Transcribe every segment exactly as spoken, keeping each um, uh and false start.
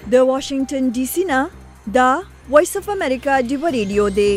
د واشنگټن ډي سي نه دا وایس اف امریکا دی ریډیو دی.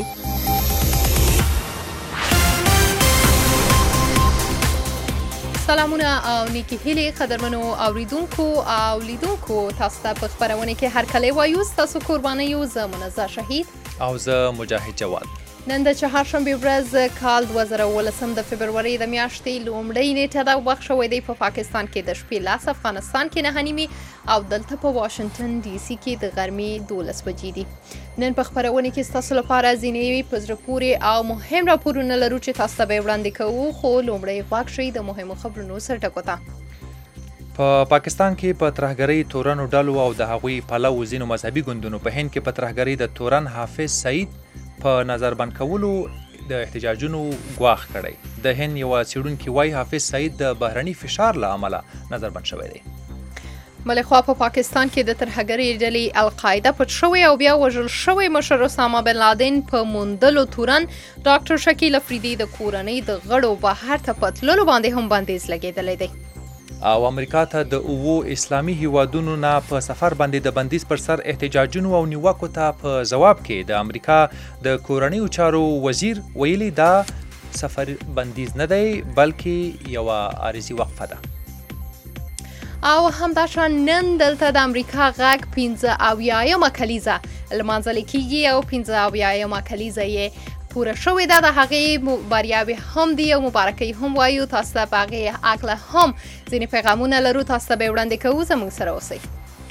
سلامونه او نیکی هیلې قدرمنو اوریدونکو او لیدونکو، تاسو ته په خبرونه کې هر کله وایو تاسو قرباني یو زه منزه شهید او زه مجاهد جواد. نن د چهارشنبه ورځ کال دوه زره ولسم د فبروري د میاشتې لومړۍ نیټه ده. وخت شوی دی په پاکستان کې د شپې لاس، افغانستان کې نه نیمې او دلته په واشنگټن ډي سي کې د غرمې دولس بجې دي. نن په خبرونه کې ستاسو لپاره ځینې په زړه پورې او مهم راپورونه لرو چې تاسو ته به وړاندې کوو، خو لومړی غوږ شئ د مهمو خبرونو سرټکو ته. په پاکستان کې په ترهګرۍ تورنو ډلو او د هغوی پلو ځینو مذهبي ګوندونو په هند کې په ترهګرۍ د تورن حافظ سعید په نظربند کولو د احتجاجونو ګواښ کړی. د هند یو څېړونکي وایي حافظ سعید د بهرني فشار له امله نظربند شوی دی. بلې خوا په پاکستان کې د ترهګرۍ ډلې القاعده پټ شوی او بیا وژل شوی مشر اسامه بن لادن په موندلو تورن ډاکټر شکیل افریدي د کورنۍ د غړو بهر ته په تللو باندې هم بندیز لګېدلی دی. او امریکا ته د اوو اسلامي هیوادونو نه په سفر باندې د بندیز پر سر احتجاجونو او نیوکو ته په ځواب کې د امریکا د کورنیو چارو وزیر ویلي دا سفر بندیز نه دی بلکې یوه عارضي وقفه ده. او همداشان نن دلته د امریکا غږ پنځه اویایمه کلیزه لمانځل کیږي او پنځه اویایمه کلیزه یې پوره شوې ده. د هغې بریاوې هم دي او مبارکۍ هم وایو. تاسو ته په هغې هکله هم ځینې پیغامونه لرو، تاسو ته به یې وړاندې کوو. زموږ سره اوسئ.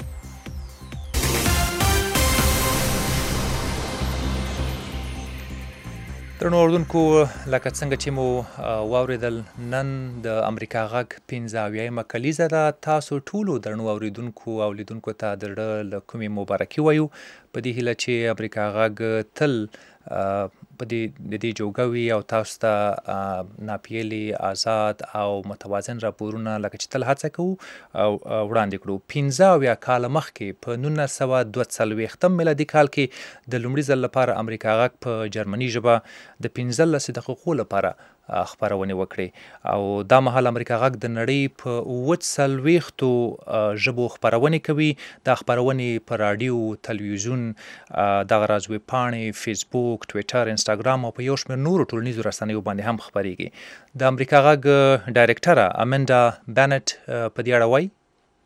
درنو اردوونکو، لکه څنګه چې مو واورېدل، نن د امریکا غږ پنځه اویایمه کلیزه ده. تاسو ټولو درنو اوریدونکو او لیدونکو ته د زړه له کومې مبارکي وایو په دې هیله چې امریکا غږ تل په دې د دې جوګه وي او تاسو ته ناپیلي، آزاد او متوازن راپورونه لکه چې تل هڅه کوو او وړاندې کړو. پنځه اویا کاله مخکې په نولس سوه دوه څلوېښتم میلادي کال کې د لومړي ځل لپاره امریکا غږ په جرمني ژبه د پنځلسو دقیقو لپاره خپرونې وکړې او دا مهال امریکا غږ د نړۍ په اووه څلوېښتو ژبو خپرونې کوي. دا خپرونې په راډیو، تلویزیون، دغه راز ویبپاڼې، فیسبوک، ټویټر، انسټاګرام او په یو شمېر نورو ټولنیزو رسنیو باندې هم خپرېږي. د امریکا غږ ډایرکټره امنډا بینټ په دې اړه وایي: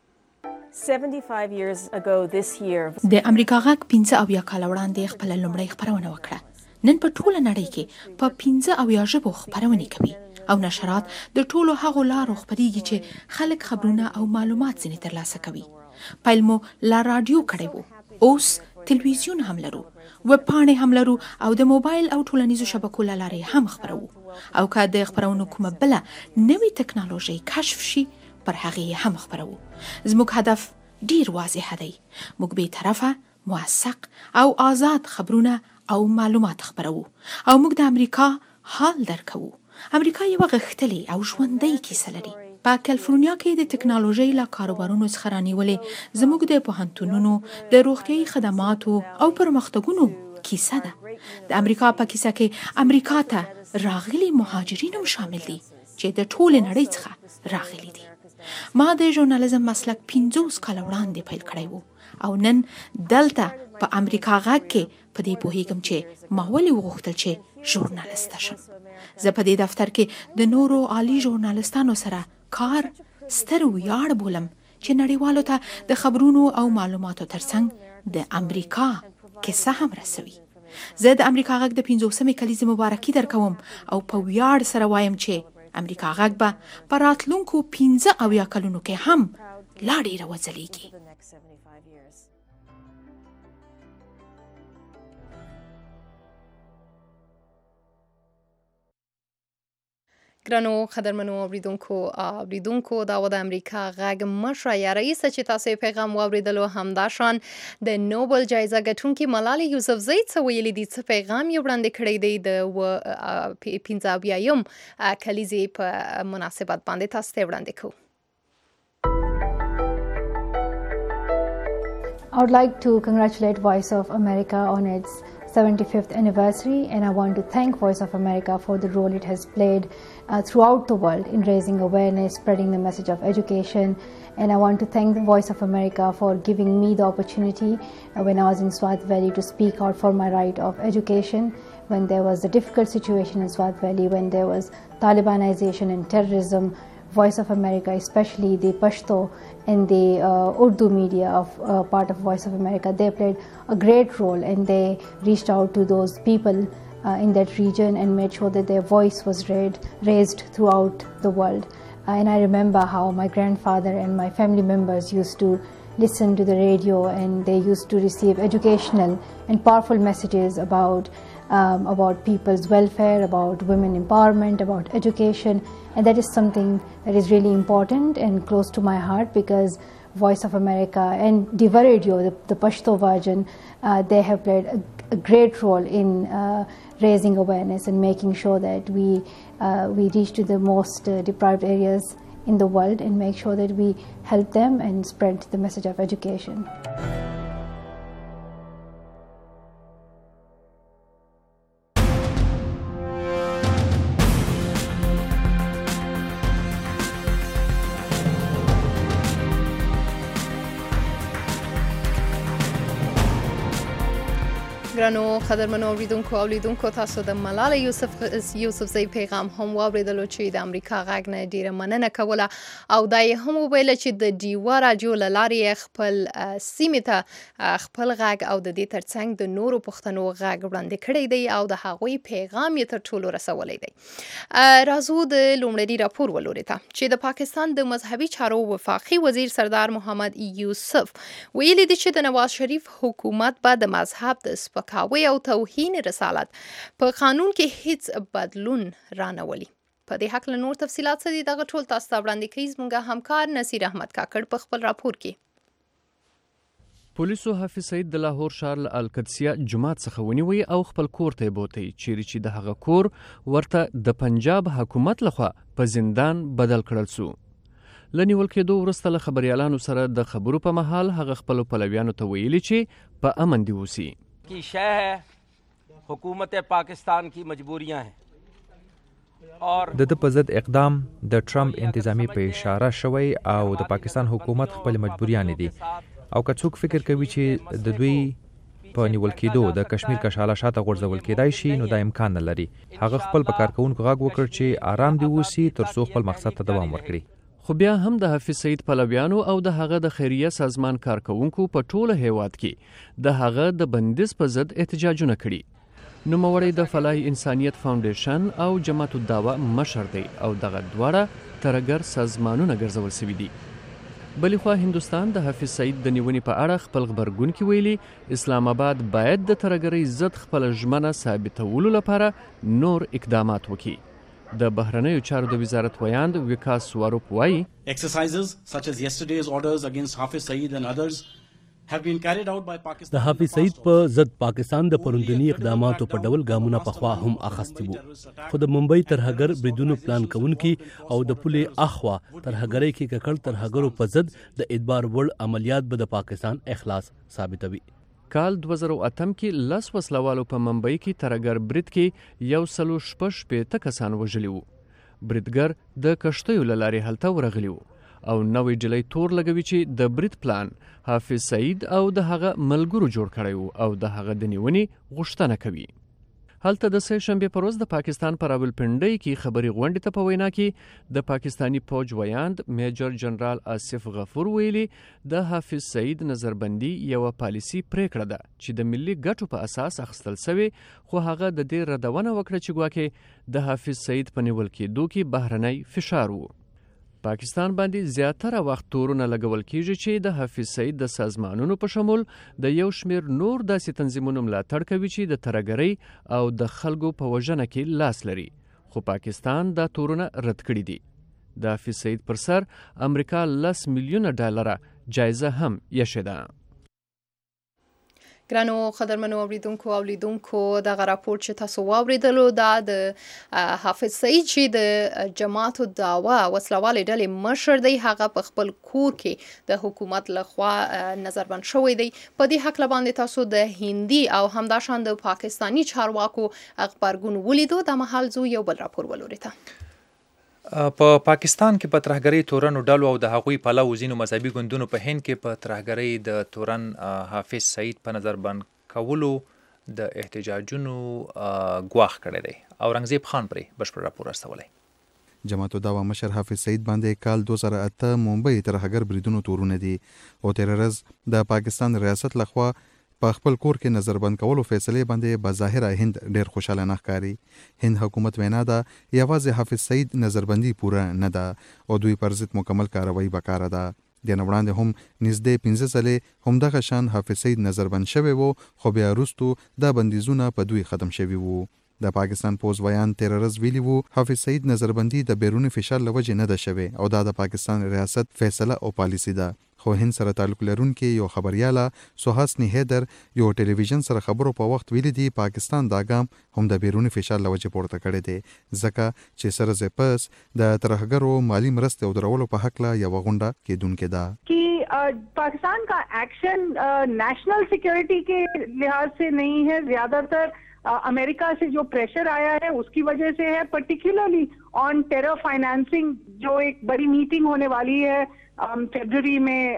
د امریکا غږ پنځه اویا کاله وړاندې خپله لومړۍ خپرونه وکړه. نن په ټوله نړۍ کې په پنځه اویا ژبو خپرونې کوي او نشرات د ټولو هغو لارو خپرېږي چې خلک خبرونه او معلومات ځینې ترلاسه کوي. پیل مو لا راډیو کړی و، اوس تلویزیون هم لرو، ویبپاڼې هم لرو او د موبایل او ټولنیزو شبکو له لارې هم خپرو. او که د خپرونو کومه بله نوې تکنالوژي کشف شي پر هغې هم خپرو. زموږ هدف ډیر واضح دی، موږ بې طرفه، موثق او آزاد خبرونه او معلومات خپرو او موږ د امریکا حال درکو. امریکا یو غښتلې او ژوندۍ کیسه لري. په کالیفورنیا کې د ټکنالوژۍ له کاروبارونو څخه رانیولې زموږ د پوهنتونونو د روغتیايي خدماتو او پرمختګونو کیسه ده. د امریکا په کیسه کې امریکا ته راغلي مهاجرین هم شامل دي چې د ټولې نړۍ څخه راغلي دي. ما د ژورنالیزم مسلک پنځوس کاله وړاندې پیل کړی و او نن دلته په امریکا غږ کې په دې پوهیږم چې ما ولې وغوښتل چې ژورنالیسته شم. زه په دې دفتر کې د نورو عالي ژورنالیستانو سره کار ستر ویاړ بولم چې نړیوالو ته د خبرونو او معلوماتو ترڅنګ د امریکا کیسه هم رسوي. زه د امریکا غږ د پنځوسمې کلیزې مبارکي درکوم او په ویاړ سره وایم چې امریکا غږ به په راتلونکو پنځه اویا کلونو کې هم لا ډیره وځلیږي. ګرانو قدرمنو اوریدونکو اوریدونکو دا و د امریکا غږ مشره یا رئیسه چې تاسو یې پیغام واورېدلو. همداشان د نوبل جایزه ګټونکي ملالۍ یوسفزۍ څه ویلي دي، څه پیغام یې وړاندې کړی دی د پنځه اویایم کلیزې په مناسبت باندې تاسو ته وړاندې کوو. I would like to congratulate Voice of America on its seventy-fifth anniversary, and I want to thank Voice of America for the role it has played uh, throughout the world in raising awareness, spreading the message of education. And I want to thank the Voice of America for giving me the opportunity uh, when I was in Swat Valley to speak out for my right of education, when there was a difficult situation in Swat Valley, when there was Talibanization and terrorism. Voice of America, especially the Pashto and the uh, Urdu media of uh, part of Voice of America, they played a great role, and they reached out to those people uh, in that region and made sure that their voice was read, raised throughout the world. Uh, and I remember how my grandfather and my family members used to listen to the radio, and they used to receive educational and powerful messages about um, about people's welfare, about women empowerment, about education. And that is something that is really important and close to my heart, because Voice of America and Diva Radio, the, the Pashto version, uh, they have played a, a great role in uh, raising awareness and making sure that we uh, we reach to the most uh, deprived areas in the world and make sure that we help them and spread the message of education. ګرانو قدرمنو اوریدونکو او لیدونکو، تاسو د ملاله یوسف یوسفزۍ پیغام هم واوریدلو چې د امریکا غږ نه ډیره مننه کوله، او دا یې هم وویله چې د ډیوا راډیو له لارې خپل سیمې ته خپل غږ او د دې ترڅنګ د نورو پښتنو غږ وړاندې کړی دی او د هغوی پیغام یې تر ټولو رسولی دی. راځو د لومړني راپور ولورې ته، چې د پاکستان د مذهبي چارو وفاقي وزیر سردار محمد یوسف ویلي دی چې د نواز شریف حکومت به د مذهب د سپکاوي او توهین رسالت په قانون کې هیڅ بدلون رانولي. په دې حق له نور تفصیلات څه دي دغه ټول تاسو ته وړاندې کوي زموږ همکار نصیر احمد کاکړ په خپل راپور کې. پولیسو حافظ سعید د لاهور ښار له القدسیه جومات څخه ونیوی او خپل کور ته یې بوتی، چیرې چې د هغه کور ورته د پنجاب حکومت لخوا په زندان بدل کړل سو. له نیول کېدو وروسته له خبریالانو سره د خبرو په مهال هغه خپلو پلویانو ته ویلي چې په امن دې اوسي. की शय है, हुकूमत पाकिस्तान की मजबूरियां हैं और د د په ضد اقدام د ټرمپ انتظامی په اشاره شوی او د پاکستان حکومت خپل مجبوریان دي، او که څوک فکر کوي چې د دوی په نیول کېدو د کشمیر کشاله شاته غورځول کېدای شي، نو دا امکان نه لري. هغه خپل په کارکونکو غږ وکړ چې آرام دي اوسي تر څو خپل مقصد ته دوام ورکړي. خو بیا هم د حافظ سعید پلویانو او د هغه د خیریه سازمان کارکونکو په ټوله هیواد کې د هغه د بندیز په ضد احتجاجونه کړي. نوموړی د فلاح انسانیت فاونډیشن او جماعت الدعوه مشر دی او دغه دواړه ترهګر سازمانونه ګرځول سوي دي. بلې خوا هندوستان د حافظ سعید د نیونې په اړه خپل غبرګون کې ویلي اسلام آباد باید د ترهګرۍ ضد خپل ژمنه ثابتولو لپاره نور اقدامات وکړي. د بهرنیو چارو د وزارت ویاند وکاس سواروپ وایي exercises such as yesterday's orders against Hafiz Saeed and others have been carried out by Pakistan. د حافظ سعید په ضد پاکستان د پروندنی اقداماتو په ډول ګامونه پخوا هم اخیستي وو، خو د ممبئی ترهګر بریدونو پلان کوونکي او د پولې اخوا ترهګرۍ کې ککړ ترهګرو په ضد د ادبار وړ عملیات به د پاکستان اخلاص ثابتوي. کال دوه زره اتم کې لس وسلوالو په ممبئی کې ترهګر برید کې یو سلو شپږ شپېته کسان وژلي وو. بریدګر د کښتیو له لارې هلته ورغلي وو او نوې ډلۍ تور لګوي چې د برید پلان حافظ سعید او د هغه ملګرو جوړ کړی وو او د هغه د نیونې غوښتنه کوي. هلته د سه شنبې په ورځ د پاکستان په راولپنډۍ کې خبري غونډې ته په وینا کې د پاکستانی فوج ویاند میجر جنرال آصف غفور ویلي د حافظ سعید نظربندي یوه پالیسي پریکړه ده چې د ملي ګټو په اساس اخیستل سوې، خو هغه د دې ردونه وکړه چې ګواکې د حافظ سعید په نیول کېدو کې بهرنی فشار وو. پاکستان باندې زیاتره وخت تورونه لګول کیږي چې د حافظ سعید د سازمانونو په شمول د یو شمیر نور داسې تنظیمونو ملاتړ کوي چې د ترهګرۍ او د خلکو په وژنه کې لاس لري، خو پاکستان دا تورونه رد کړي دي. د حافظ سعید پر سر امریکا لس میلیونه ډالره جایزه هم یې ده. ګرانو قدرمنو اوریدونکو او لیدونکو دغه راپور چې تاسو واوریدلو دا د حافظ سعید چې د جماعت الدعوه وسلوالې ډلې مشر دی، هغه په خپل کور کې د حکومت لخوا نظربند شوی دی. په دې حق باندې تاسو د هندي او همداشان د پاکستانی چارواکو خبرګون ولیدو. د مهال زو یو بل راپور ولوریته. په پاکستان کې په ترهګرۍ تورنو ډلو او د هغوی پلوو ځینو مذهبي ګوندونو په هند کې په ترهګرۍ د تورن حافظ سعید په نظربند کولو د احتجاجونو ګواښ کړی دی. اورنګزیب خان پرې بشپړ راپور استولی. جماعت الدعوه مشر حافظ سعید باندې کال دو زره اته ممبئی ترهګر بریدونو تورونه دي او تیر ورځ د پاکستان ریاست لخوا په خپل کور کې نظربند کولو فیصلې باندې بظاهره هند ډېر خوشاله نه ښکاري. هند حکومت وینا ده یوازې حافظ سعید نظربندي پوره نه ده او دوی پر ضد مکمل کاروایی پکاره ده. د نه وړاندې هم نږدې پنځه ځلې همدغه شان حافظ سعید نظربند شوی وو، خو بیا وروستو دا بندیزونه په دوی ختم شوي وو. د پاکستان پوز بیان تیر ورځ ویلي وو حافظ سعید نظربندي د بیرونی فشار له وجې نه ده شوی او دا د پاکستان ریاست فیصله او پالیسی ده. خو هند سره تعلق لرونکي یو خبرياله سوهاسنی هیدر یو ټلویزیون سره خبرو په وخت ویلي دي پاکستان دا ګام هم د بیرونی فشار له وجې پورته کړی دی ځکه چې سره زپس د ترهګرو مالی مرستې او درولو په حق لا یو غونډه کېدونکې ده कि पाकिस्तान का एक्शन नेशनल सिक्योरिटी के लिहाज से नहीं है, ज्यादातर अमेरिका से जो प्रेशर आया है उसकी वजह से है, पर्टिकुलरली ऑन टेरर फाइनेंसिंग जो एक बड़ी मीटिंग होने वाली है फरवरी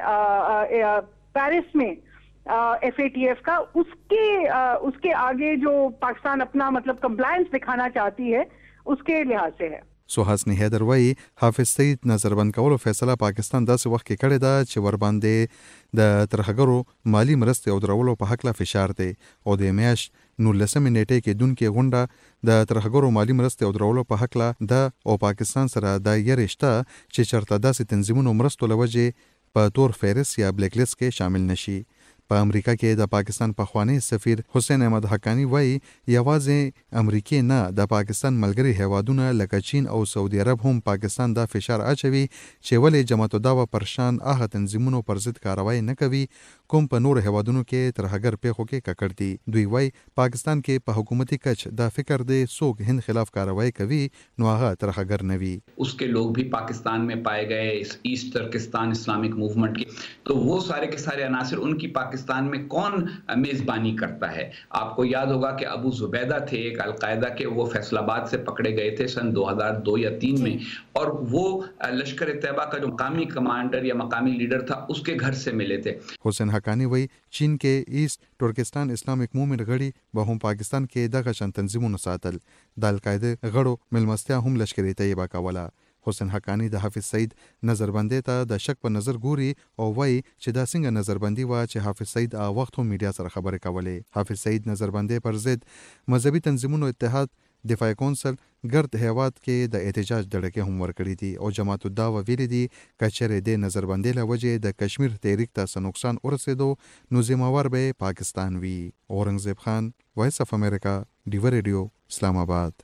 में पेरिस में एफ ए टी एफ का, उसके उसके आगे जो पाकिस्तान अपना मतलब कंप्लायंस दिखाना चाहती है उसके लिहाज से है. سوهاسنی هیدر وایي حافظ سعید نظربند کولو فیصله پاکستان داسې وخت کې کړې ده چې ور باندې د ترهګرو مالی مرستې او درولو په حق لا فشار دی او د میاشت نولسمې نیټې کې دونکې غونډه د ترهګرو مالی مرستې او درولو په حق لا ده او پاکستان سره دا یې رشته چې چرته داسې تنظیمونو مرستو لوجې په تور فهرست یا بلیک لیست کې شامل نشي. په امریکا کې د پاکستان پخوانی سفیر حسین احمد حقانی وایي یوازې امریکای نه د پاکستان ملګري هیوادونه لکه چین او سعودي عرب هم پاکستان دا فشار اچوي چې ولې جماعت الدعوه پرشان هغه تنظیمونو پر ضد کاروایی نه کوي کوم په نور هیوادونو کې ترهګر پیښو کې ککړ دي. دوی وایي پاکستان کې په حکومتي کچ دا فکر دی څوک هند خلاف کاروایی کوي نو هغه ترهګر نه وي. उसके लोग भी पाकिस्तान में पाए गए ईस्ट तुर्किस्तान इस्लामिक मूवमेंट के, तो वो सारे के सारे अनासर उनकी पाकिस्तान में कौन मेजबानी करता है. आपको याद होगा कि अबू जुबैदा थे एक अलकायदा के, वो फैसलाबाद से पकड़े गए थे सन दो हज़ार दो या तीन में और वो लश्कर तैयबा का जो मकामी कमांडर या मकामी लीडर था उसके घर से मिले थे. حسین حقانی وایي چین کې ایست ترکستان اسلامیک موومنټ غړي به هم پاکستان کې دغه شان تنظیمونه ساتل. د القاعده غړو ملمستیا هم لشکري طیبه کوله. حسین حقانی د حافظ سعید نظربندۍ ته د شک په نظر ګوري او وایي چې دا څنګه نظربندي و چې حافظ سعید هغه وخت هم میډیا سره خبرې کولې. حافظ سعید نظربندۍ پر ضد مذهبي تنظیمونو اتحاد دفاع کونسل ګرد هیواد کې د احتجاج دړکې هم ورکړي دي او جماعت الدعوه ویلي دي کچره د نظربندۍ له وجې د کشمیر تحریک ته نقصان ورسېدو نو ذمہوار به پاکستان وي. اورنګزیب خان، وایس اف امریکا، ډیو ریډیو، اسلام آباد.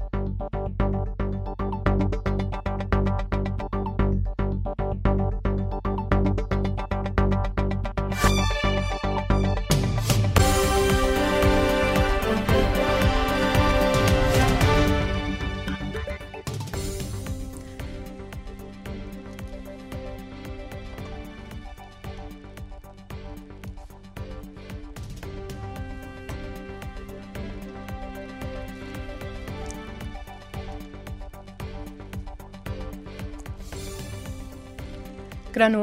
ګرانو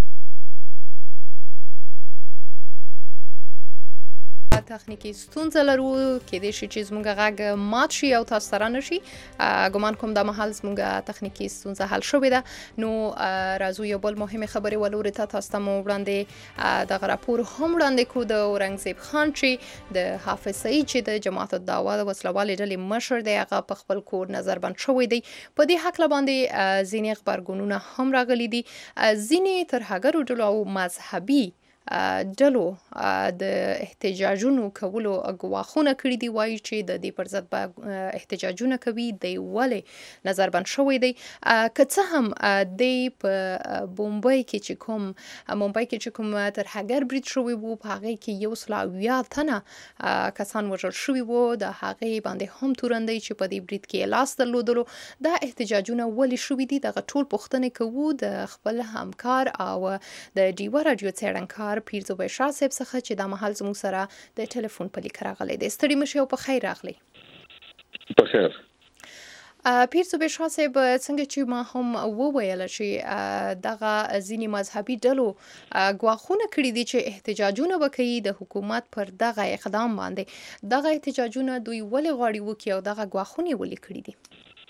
تخنیکی ستونزه لرو کېدای شي چې زموږ غږ مات شي او تاسو سره نشي. ګمان کوم د مهال زموږ تخنیکی ستونزه حل شوې ده. نو راځو یو بل مهمه خبرې ولوري ته تاسو ته مو وړاندې دغه راپور هم وړاندې کړو د اورنګزیب خان چې د حافظ سعید چې د جماعت الدعوه د وسلوالې ډلې مشر دی هغه په خپل کور نظربند شوی دی. په دې حق باندې ځینې خبرګونونه هم راغلي دي. ځینې ترهګرو ډلو او مذهبي ډلو د احتجاجونو کولو ګواښونه کړي دي، وایي چې د دې پر ضد به احتجاجونه کوي، دی ولې نظربند شوی دی. که څه هم دی په بومبای کې چې کوم ممبای کې چې کوم ترهګر برید شوی وو، په هغې کې یو سل اویا تنه کسان وژل شوي وو، د هغې باندې هم تورن دی چې په دې برید کې لاس درلودلو. دا احتجاجونه ولې شوي دي؟ دغه ټول پوښتنې کوو د خپل همکار او د ډیوه راډیو څېړنکار پیرزوبی شاه صاحب څخه چې دا مهال زموږ سره د ټلیفون په لیک راغلی دی. ستړي مشئ او په خیر راغلی. په خیر. پیرزوبی شاه صاحب، څنګه چې ما هم وویله چې دغه ځینې مذهبي ډلو ګواښونه کړي دي چې احتجاجونه به کوي د حکومت پر دغه اقدام باندې، دغه احتجاجونه دوی ولې غواړي وکړي او دغه ګواښونه ولې کړي دي؟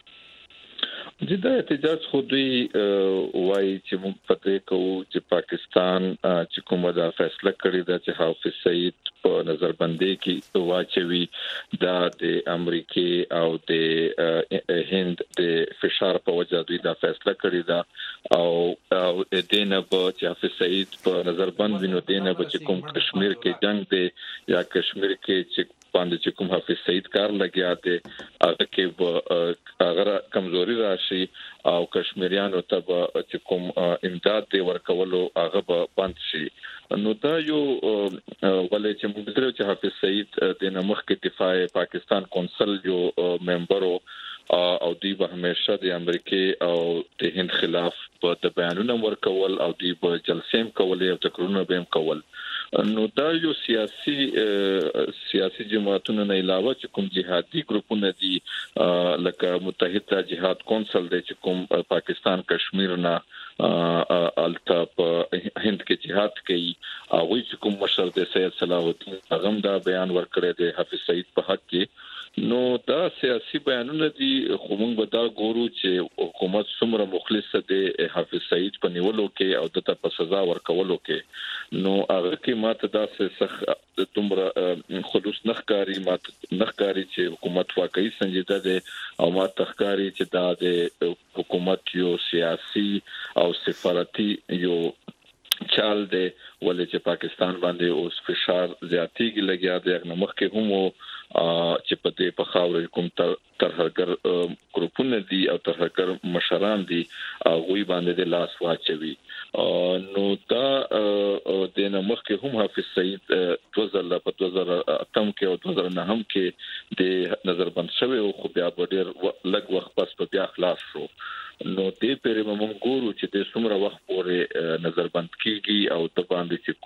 د احتجاج خو دوی وایي چې موږ پته کوو چې پاکستان چې کومه دا فیصله کړې ده چې حافظ سعید په نظربندۍ کې واچوي، دا د امریکای او د هند د فشار په وجه دوی دا فیصله کړې ده، او د دینه په چې حافظ سعید په نظربند وینو دینه په چې کوم کشمیر کې جنگ دی یا کشمیر کې چې باندې چې کوم حافظ سعید کار لګیا دی هغه کې هغه کمزوري راشي او کشمیریانو ته چې کوم امداد دی ورکولو هغه به بند شي. نو دا یو ولې چې موږ درو چې حافظ سعید د نمخ کې دفاع پاکستان کونسل یو ممبر او دوی به همیشه د امریکای او د هند خلاف په د بیانونو ورکول او دوی به جلسې هم کولې او تقریرونه به هم کول. نو دا یو سیاسي سیاسي جماعتونو نه علاوه چې کوم جهادي ګروپونه دي لکه متحده جهاد کونسل دی چې کوم پاکستان کشمیر نه التا په هند کې جهاد کوي، او چې کوم مشر دی سید صلاح الدین هغه دا بیان ورکړی دی حافظ سعید په حق کې. نو دا سیاسي بیانونه دي، خو موږ به دا ګورو چې حکومت څومره مخلص دی حافظ سعید په نیولو کې او دته په سزا ورکولو کې. نو هغه کې ماته دا څه دومره خلوص نخکاری ماته نخکاری چې حکومت واقعي سنجیده دی، او ماته ښکاری چې دا د حکومت یو سیاسي او سفارتي یو چال دی، ولې چې پاکستان باندې اوس فشار زیاتېږي لګیا دی. هغه مخکې هم چې په دې په خاور کوم ترهګر ګروپونه دي او ترهګر مشران دي هغه باندې د لاس واچوي. نو دا د مخکې هم حافظ سعید دوه زره په دوه زره اتم کې او دوه زره نه هم کې د نظربند شوی او خو بیا ډېر لږ وخت پس په بیا خلاص شو. نو دې پرې موږ ګورو چې د څومره وخت پورې نظربند کیږي او د باندې چې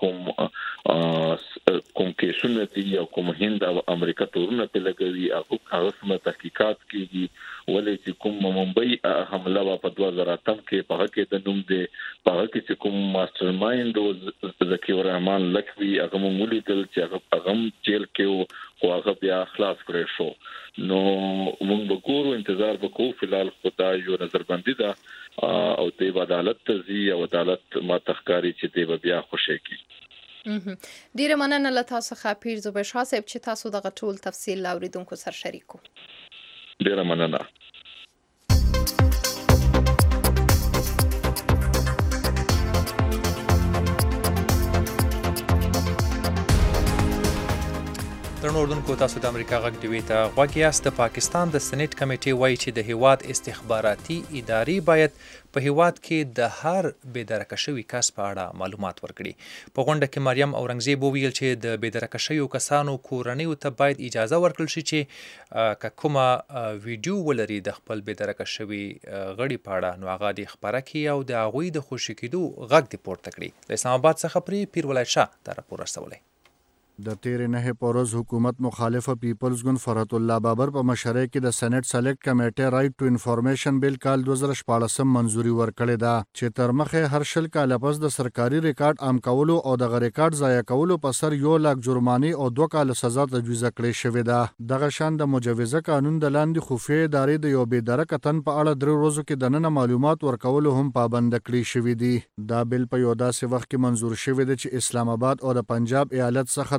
کوم کوم کیسونه دي او کوم هند او امریکا تورونه په لګوي او هغه سم تحقیقات کیږي، ولې چې کوم ممبئی حمله په دوه زره اتم کې په هغه کې د نوم دی په هغه کې چې کوم ماستر مایند ذکی الرحمن لکوي هغه موږ لیدل چې هغه جیل کې او هغه بیا خلاص کړی شو. نو موږ به ګورو، انتظار وکړو. فلحال خدای یو نظربندي ده او د عدالت ته ځي او عدالت ما تخکاری چې دی بیا خوشی کی. ډیره مننه له تاسو څخه پیرزوبی شاه صاحب چې تاسو دغه ټول تفصیل اوریدونکو سره شریکو. ډیره مننه. درنو اردوونکو، تاسو د امریکا غږ ډیوي ته غوږ یاست. د پاکستان د سنیټ کمیټې وایي چې د هیواد استخباراتي ادارې باید په هیواد کې د هر بېدرکه شوي کس په اړه معلومات ورکړي. په غونډه کې مریم اورنګزیب وویل چې د بېدرکه شویو کسانو کورنیو ته باید اجازه ورکړل شي چې که کومه ویډیو ولري د خپل بېدرکه شوي غړي په اړه نو هغه دې خپره کړي او د هغوی د خوشي کېدو غږ دې پورته کړي. د اسلام آباد څخه پرې پیر ولایت شاه دا راپور رسولی. د تیرې نهې په ورځ حکومت مخالفه پیپلز ګوند فرحت الله بابر په مشرۍ کې د سېنات سلیکټ کمیټې رائټ ټو انفارمیشن بیل کال دوه زره شپاړسم منځوري ورکړې ده چې تر مخه هر شل کاله پس د سرکاري ریکارډ عام کولو او د ریکارډ ضایع کولو په سر یو لاک جرمانه او دوه کال سزا تجویز کړې شوې ده. دغه شان د مجوزه قانون د لاندې خفیه ادارې د یو بېدرکه تن په اړه درې ورځو کې د نن معلومات ورکولو هم پابند کړی شوې دي. دا بیل په یو داسې وخت کې منظور شوی دی چې اسلام آباد او د پنجاب ایالت څخه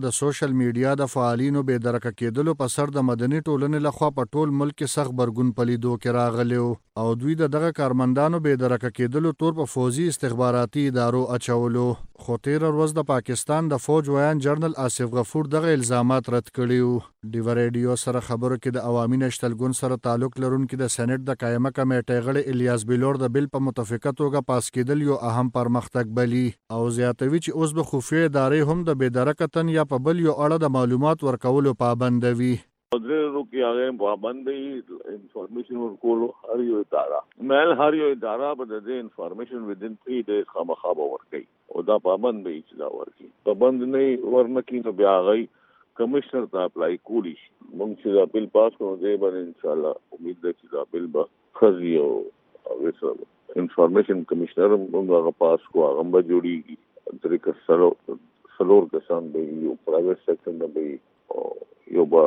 د سوشل میډیا د فعالینو بې درکه کېدلو په سر د مدني ټولنې لخوا په ټول ملک کې سخت برګون پلیدو کې راغلی او دوی د دغه کارمندانو بې درکه کېدلو تور په فوزي استخباراتي ادارو اچولو. خو تېره ورځ د پاکستان د فوج ویان جنرال آصف غفور دغه الزامات رد کړي وو. ډیو ریډیو سره خبرو کې د عوامي نشتل ګوند سره تعلق لرونکي د سېنات د قایمه کمیټې غړي الیاس بلور د بل په متفقه توګه پاس کېدل یو اهم پرمختګ بلی او زیاتوي چې اوس به خفیه ادارې هم د بې درکه تن یا په بل یو اړه د معلومات ورکولو پابندوي. درېرو کې هغه پابندي انفارمیشن ورکولو هر یو اداره مېل هر یو اداره به د انفارمیشن ودین تھری ډیز خامخا ورکړي او دا پابند دی چې دا ورکړي. پابند نه ورنکې نو بیا غي کمشنر ته اپلای کولی شي. موږ چې دا بل پاس کوو دی باندې ان شاء الله امید ده چې دا بل به خزي او وسره انفارمیشن کمشنر موږ هغه پاس کوو هغه به جوړیږي. طریقه سره سلور کسان به یو پرایویټ سیکټر نه به یو با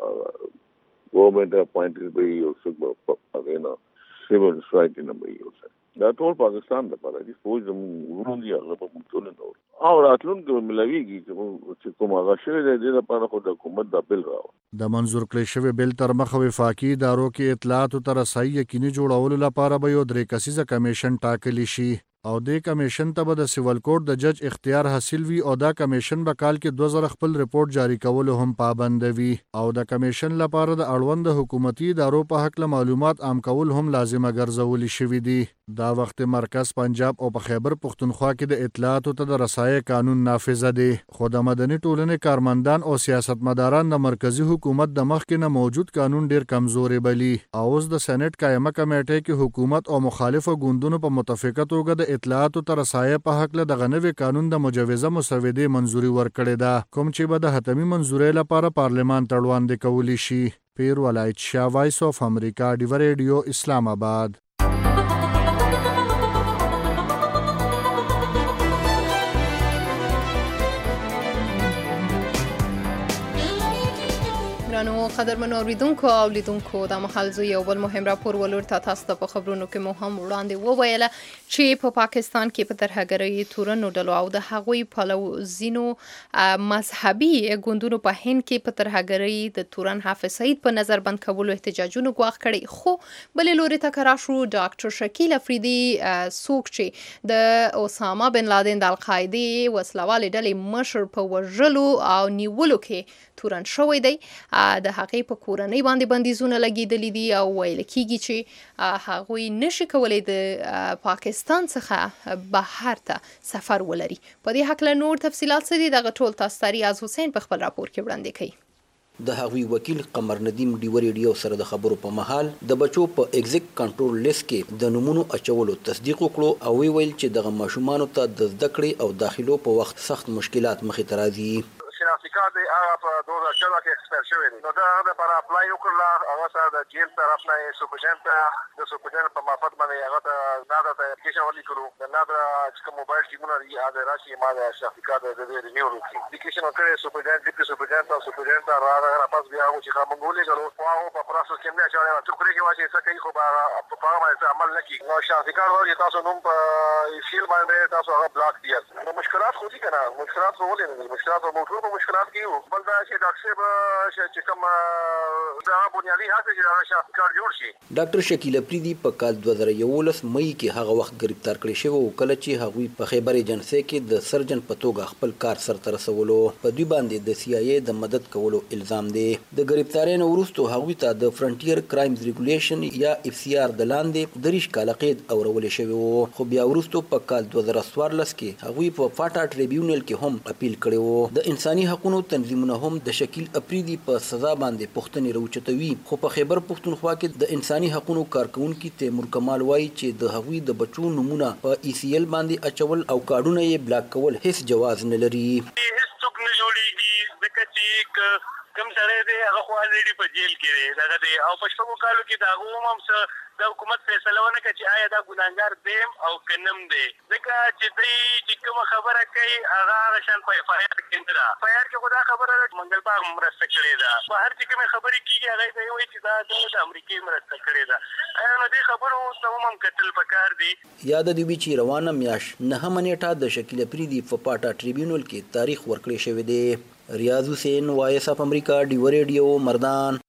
گورنمنٹ اپوائنٹڈ به یو څوک هغه نه سیول سوسایټي نه به یو څه دا ټول پاکستان لپاره دي. فوج زموږ دی هغه په ټول نه او راتلونکي ملويږي چې کوم هغه شوی دی د لپاره خو د حکومت د بل راو د منظور کړی شوی بل تر مخه وفاقي ادارو کې اطلاعات تر رسایي یقیني جوړولو لپاره به یو درې کسیزه کمیشن ټاکلی شي او د کمیشن ته به د سیول کوډ د جج اختیار حاصل وي او دا کمیشن به کال کې دوه زره خپل ریپورت جاری کولو هم پابندوي او د کمیشن لپاره د اړوند حکومتي ادارو په حق له معلومات عام کول هم لازمه ګرځولي شوي دي. دا وخت مرکز پنجاب او په خیبر پښتونخوا کې د اطلاعاتو ته د رسایي قانون نافذ دی خو د مدني ټولنې کارمندان او سیاستمداران د مرکزی حکومت د مخکې نه موجود قانون ډیر کمزوري بلی او اوس د سېنات قایمه کمیټې کې حکومت او مخالفه ګوندونو په متفقه توګه د اطلاعاتو تر رسایي په حق له دغه نوي قانون د مجوزه مسودې منځوري ورکړې ده کوم چې به د حتمي منځورۍ لپاره پارلمان ته وړاندې کولی شي. پیر ولایت شاه وایس اف امریکا ډیو ریډیو اسلام آباد. نو قدرمنو اوریدونکو او لیدونکو د مخال زو یو بل مهم راپور ولور ته تاسو ته په خبرونو کې مو هم وړاندې وویل چې په پاکستان کې په ترهګرۍ تورنو ډلو او د هغوی پلوزینو مذهبي ګوندونو په هند کې په ترهګرۍ د تورن حافظ سعید په نظر بند کولو احتجاجونو ګواښ کړي. خو بلې لوري ته کرا شو ډاکټر شکیل افریدي څوک چې د اسامه بن لادن د القاعده وسلوالې ډلې مشر په وژلو او نیولو کې تورن شوی دی د هغې په کورنۍ باندې بندیزونه لګېدلي دي او ویل کېږي چې هغوی نشي کولی د پاکستان څخه بهر ته سفر ولري. په دې هکله نور تفصیلات څه دي دغه ټول تاسو ته ریاض حسین په خپل راپور کې وړاندې کوي. د هغوی وکیل قمر ندیم ډیو ریډیو سره د خبرو په مهال د بچو په ایگزیک کنټرول لیست کې د نمونو اچولو تصدیق وکړو او وی ویل چې دغه ماشومانو ته د زده کړې او داخلو په وخت سخت مشکلات مخې ته راځي. شناختی کارت دی هغه په دوه هزار چودہ کې ایکسپایر شوی دی نو دا هغه لپاره اپلای وکړل هغه سره د جیل طرف نه سپرډنټ د سپرډنټ په مافت باندې هغه ته نادر ته اپلیکیشن ولیکلو د نادر چې موبایل ټیمونه دی هغه راشي ما د شناختی کارت د رینیول وکړي اپلیکیشن وکړي سپرډنټ ډیپټي سپرډنټ او سپرډنټ را را پاس بیا هغه چې کوم ګولې غلو هغه په پروسس کې نه چاره ته کوي چې واچي څه کوي خو په هغه باندې عمل نه کوي نو شناختی کارت ورته تاسو نوم په فیل باندې تاسو هغه بلاک دی نو مشکلات خو دي کنه مشکلات ولې نه مشکلات او موټر په مشکلات کې بل دا چې ډاکټر چې کوم دا بنیادی هڅه چې دا شخص کار جوړ شي. ډاکټر شکیل افریدي په کال دوه زره یولس مئی کې هغه وخت گرفتار کړی شو او کله چې هغوی په خیبر ایجنسی کې د سرجن په توګه خپل کار سرته رسولو په دوی باندې د سی آی ای د مدد کولو الزام دی. د گرفتارۍ نه وروسته هغوی ته د فرنټیر کرایمز ریګولیشن یا اف سی آر د لاندې دریش کاله قید اورول شوی وو خو بیا وروسته په کال دوه زره څوارلس کې هغوی په فاټا ټریبیونل کې هم اپیل کړی وو. د انساني حقوقو تنظیمونه هم د شکیل افریدي په سزا باندې پوښتنې راوچتوي خو په خیبر پښتونخوا کې د انساني حقوقو کارکونکي تیمور کمال وایي چې د هغوی د بچو نمونه په ای سی ایل باندې اچول او کارډونه یې بلاک کول هیڅ جواز نه لري. هیڅ څوک نه جوړیږي ځکه چې کوم سره دی هغه خو الریډي په جیل کې دی دغه دی او په شپږو کالو کې د هغو هم څه د حکومت فیصله ونه کړه چې آیا دا ګناهګار دیم او که نم دی ځکه چې دوی چې کومه خبره کوي هغه هغه شان په اف آی آر کې نه ده. په اف آی آر کې خو دا خبره ده منګل باغ مرسته کړې ده په هر چې کومې خبرې کېږي هغه ته یې وایي چې دا د امریکې مرسته کړې ده آیا نو دې خبرو ته هم کتل پکار دي. یاد دې وي چې روانه میاشت نهمه نیټه د شکیل افریدي په پاټا ټریبیونل کې تاریخ ورکړی شوی دی. ریاض حسین، وایس اف امریکا، ډیو ریډیو، مردان.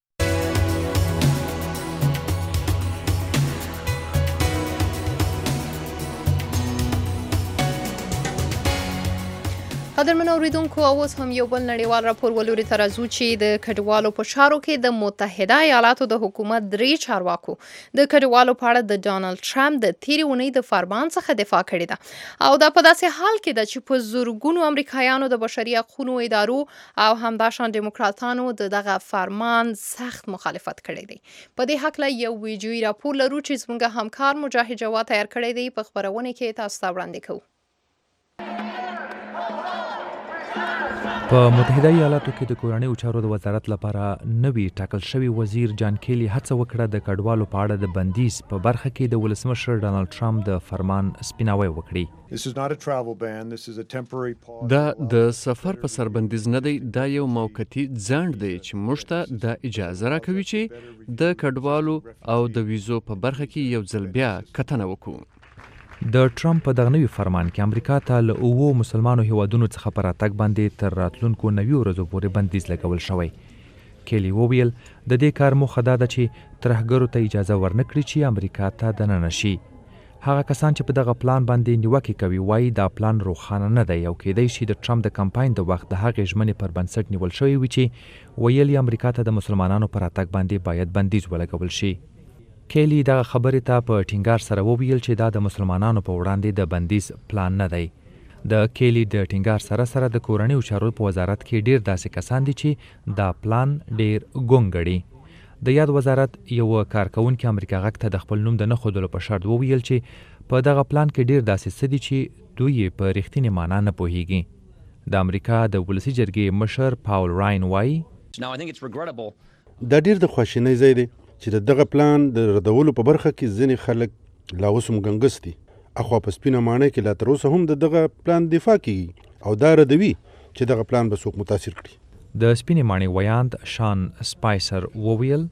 قدرمن اوریدونکو، اوس هم یو بل نړیوال راپور ولوري ته راځو چې د کډوالو په چارو کې د متحده ایالاتو د حکومت درې چارواکو د کډوالو په اړه د ډانلډ ټرمپ د تیرې اونۍ د فرمان څخه دفاع کړې ده، او دا په داسې حال کې ده چې په زرګونو امریکایانو د بشري حقوقو ادارو او همداشان دیموکراتانو د دغه فرمان سخت مخالفت کړی دی. په دې هکله یو ویډیویي راپور لرو چې زموږ همکار مجاهد جواد تیار کړی دی، په خبرونه کې تاسو ته وړاندې کوو. په متحده ایالاتو کې د کورنیو چارو د وزارت لپاره نوی ټاکل شوی وزیر جان کیلی هڅه وکړه د کډوالو په اړه د بندیز په برخه کې د ولسمشر ډانلډ ټرمپ د فرمان سپیناوی وکړي. دا د سفر په سربندیز نه دی، دا یو موقتی ځنډ دی چې موږ ته دا اجازه راکوي چې د کډوالو او د ویزو په برخه کې یو ځل بیا کتنه وکړو. د ټرمپ په دغه نوي فرمان کې امریکا ته له اوو مسلمانو هیوادونو څخه په راتګ باندې تر راتلونکو نوي ورځو پورې بندیز لګول شوی. کیلی وویل د دې کار موخه دا ده چې ترهګرو ته اجازه ورنکړي چې امریکا ته دننه شي. هغه کسان چې په دغه پلان باندې نیوکې کوي وایي دا پلان روښانه نه دی او کېدای شي د ټرمپ د کمپاین د وخت د هغې ژمنې پر بنسټ نیول شوی وي چې ویل یې امریکا ته د مسلمانانو په راتګ باندې باید بندیز ولګول شي. کیلی دغه خبرې ته په ټینګار سره وویل چې دا د مسلمانانو په وړاندې د بندیز پلان نه دی. د کیلی د ټینګار سره سره د کورنیو چارو په وزارت کې ډیر داسې کسان دي چې دا پلان ډیر ګونګ ګڼي. د یاد وزارت یو کارکونکي امریکا غږ ته د خپل نوم د نه ښودلو په شرط وویل چې په دغه پلان کې ډیر داسې څه دي چې دوی په رښتینې معنا نه پوهیږي. د امریکا د ولسي جرګې مشر پاول راین وایي دا ډیر د خواشینۍ ځای دی چې د دغه پلان د ردولو په برخه کې ځینې خلک لا اوس هم ګنګس دي. اخوا په سپینه ماڼۍ کې لا تر اوسه هم د دغه پلان دفاع کیږي او دا ردوي چې دغه پلان به څوک متاثر کړي. د سپینې ماڼۍ ویاند شان سپایسر وویل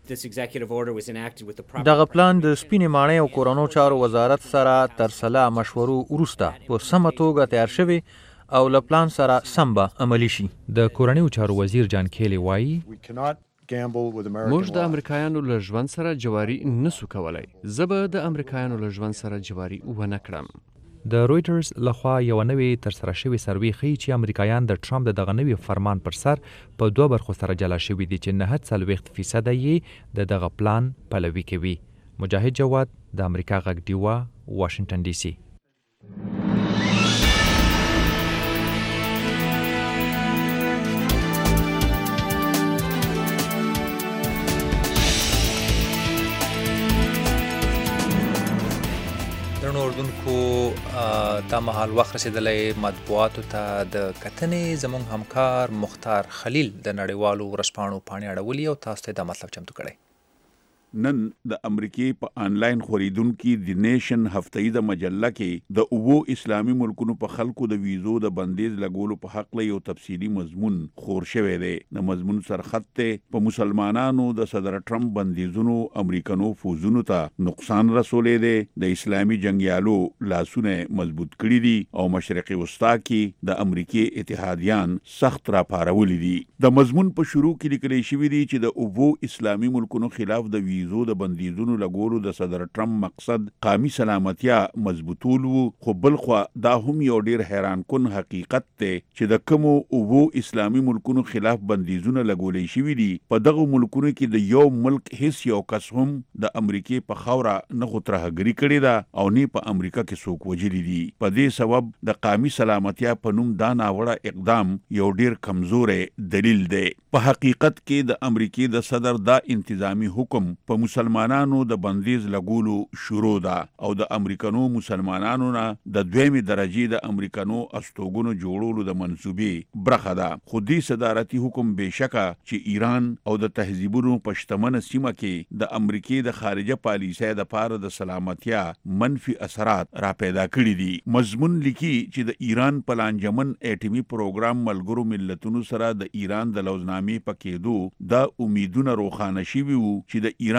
دغه پلان د سپینې ماڼۍ او کورنیو چارو وزارت سره تر سلا مشورو وروسته په سمه توګه تیار شوی او له پلان سره سم به عملي شي. د کورنیو چارو وزیر جان کیلی وایي موږ د امریکایانو له ژوند سره جواری نسو کولای. زه به د امریکایانو له ژوند سره جواری ونه کړم. د رویټرز لخوا یو نوې ترسره شوې سروې ښیي چې امریکایان د ټرمپ د دغه نوي فرمان پر سر په دوه برخو سره جلا شوي دي چې نهه څلوېښت فیصده یې د دغه پلان پلوي کوي. مجاهد جواد، د امریکا غږ ډیوا، واشنگټن ډي سي. اردوونکو دا مهال وخت رسیدلی مطبوعاتو ته د کتنې زموږ همکار مختار خلیل د نړیوالو ورځپاڼو پاڼې اړولي او تاسو ته دا مطلب چمتو کړی. نن د امریکای په آنلاین خوریدونکو د نیشن هفتهیزه مجله کې د اوو اسلامي ملکونو په خلکو د ویزو د بندیز لګولو په حق له یو تفصیلی مضمون خور شوی دی. د مضمون سرخط ته په مسلمانانو د صدر ټرمپ بندیزونو امریکانو فوزونو ته نقصان رسولې دی، د اسلامي جنگیالو لاسونه مضبوط کړي دي او مشرقي وسطا کې د امریکای اتحادیان سخت را پارولي دي. د مضمون په شروع کې لیکل شوی دی چې د اوو اسلامي ملکونو خلاف د ویزو د بندیزونو لګولو د صدر ټرمپ مقصد قومي سلامتیا مضبوطول وو، خو بل خو دا هم یو ډیر حیران کن حقیقت دی چې د کومو اوو اسلامي ملکونو خلاف بندیزونه لګولې شوي دي په دغه ملکونو کې د یو ملک هیڅ یو کس هم د امریکای په خاوره نه خو ترهګري کړې ده او نه په امریکا کې څوک وژلي دي. په دې سبب د قومي سلامتیا په نوم دا ناوړه اقدام یو ډیر کمزورې دلیل دی. په حقیقت کې د امریکای د صدر دا انتظامی حکم په مسلمانانو د بندیز لګولو شروع ده او د امریکانو مسلمانانو نه د دویمې درجې د امریکانو استوګنو جوړولو د منسوبې برخه ده. خو دې صدارتي حکم بېشکه چې ایران او د تهذیبونو په شتمنه سیمه کې د امریکای د خارجه پالیسۍ دپاره د سلامتیا منفي اثرات را پیدا کړي دي. مضمون لیکي چې د ایران په لانجمن اټومي پروګرام ملګرو ملتونو سره د ایران د لوزنامې په کېدو دا امیدونه روښانه شوي وو چې د ایران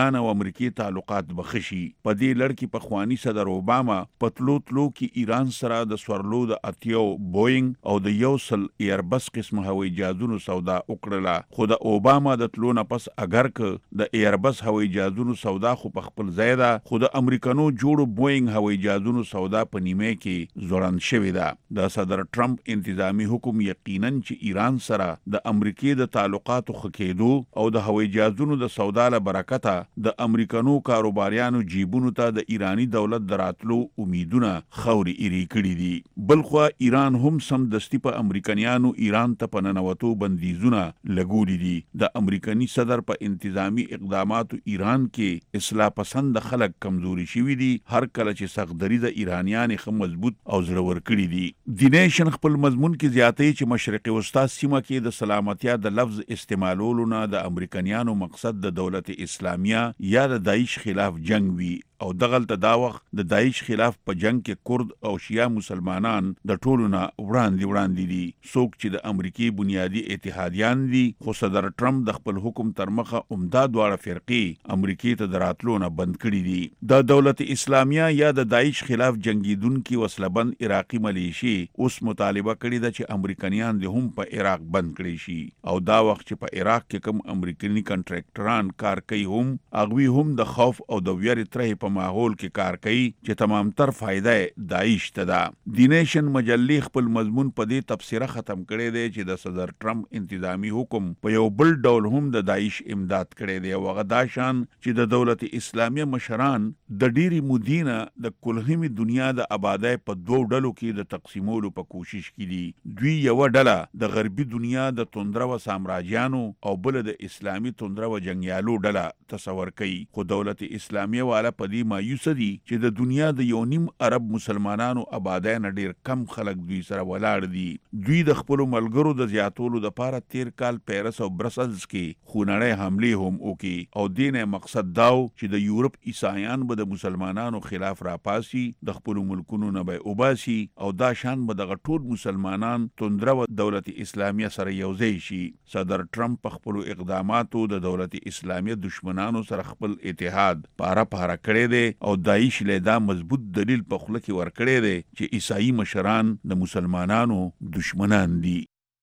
ایران او امریکای تعلقات بخشي. په دې لړ کې پخوانی صدر اوباما په تلو تلو کې ایران سره د سورلو د اتیو بوینګ او د یو سل ایربس قسم هوایي جهازونو سودا وکړله، خو د اوباما د تلو نه پس اگر که د ایربس هوایي جهازونو سودا خو په خپل ځای ده، خو د امریکانو جوړو بوینګ هوایي جهازونو سودا په نیمه کې ځوړند شوې ده. د صدر ټرمپ انتظامی حکم یقینا چې ایران سره د امریکای د تعلقاتو خکېدو او د هوایي جهازونو د سودا له برکته د امریکانو کاروباریانو جیبونو ته د ایرانی دولت دراتلو امیدونه خوري ایری کړي دي. بلخو ایران هم سمدستي په امریکایانو ایران ته په ننوتو بندیزونه لګولي دي. د امریکایي صدر په انتظامی اقداماتو ایران کې اصلاح پسند خلک کمزوري شوي دي، هر کله چې سختدري د ایرانیان خو مضبوط او زړور کړي دي. دی نیشن خپل مضمون کې زیاتې چې مشرقي وسطا سیمه کې د سلامتیا د لفظ استعمالولو نه د امریکایانو مقصد د دولت اسلامیه یا د داعش خلاف جنگ وي، او دغلته دا وخت د داعش خلاف په جنگ کې کورد او شیعه مسلمانان د ټولو نه وړاندې وړاندې دي. څوک چې د امریکای بنیادی اتحادیان دي، خو صدر ټرمپ د خپل حکم تر مخه عمده دواړه فرقې امریکای ته د راتلو نه بند کړي دي. د دولت اسلامیه یا د داعش خلاف جنگیدونکي وسلبند عراقي ملیشي اوس مطالبه کړې ده چې امریکایان د هم په عراق بند کړي شي، او دا وخت چې په عراق کې کوم امریکایي کنټراکټران کار کوي هم اغوی هم د خوف او د ویرې ترې په ماحول کې کار کوي چې تمام تر فائدې داعش ته ده. دی نیشن مجلې خپل مضمون په دې تفسیره ختم کړی دی چې د صدر ټرمپ انتظامی حکم په یو بل ډول هم د داعش امداد کړی دی، او هغه دا شان چې د دولت اسلامیه مشران د ډیری مدینه د کلهمي دنیا د آبادی په دوه ډلو کې د تقسیمولو په کوشش کې دي. دوی یو ډله د غربي دنیا د توندرو سامراجیانو او بل د اسلامي توندرو جنگیالو ډله تصور کوي، خو دولت اسلامیه والا په دې مایوس دي چې د دنیا د یو نیم عرب مسلمانانو آبادی نه ډیر کم خلک دوی سره ولاړ دي. دوی د خپل ملګرو د زیاتولو لپاره تیر کال پیرس او برسلز کې خونړۍ حملې هم وکړي، او دین مقصد داو چې د یورپ عیسایان به د مسلمانانو خلاف راپاسي، د خپل ملکونو نه به وباسي، او دا شان به دغه ټول مسلمانان توندرو دولت اسلامیه سره یوځای شي. صدر ټرمپ په خپل اقداماتو د دولت اسلامیه دشمنانو سره خپل اتحاد پاره پاره کړی دی، او داعش له دا مضبوط دلیل په خوله کې ورکړی دی چې عیسائی مشران د مسلمانانو دشمنان دي.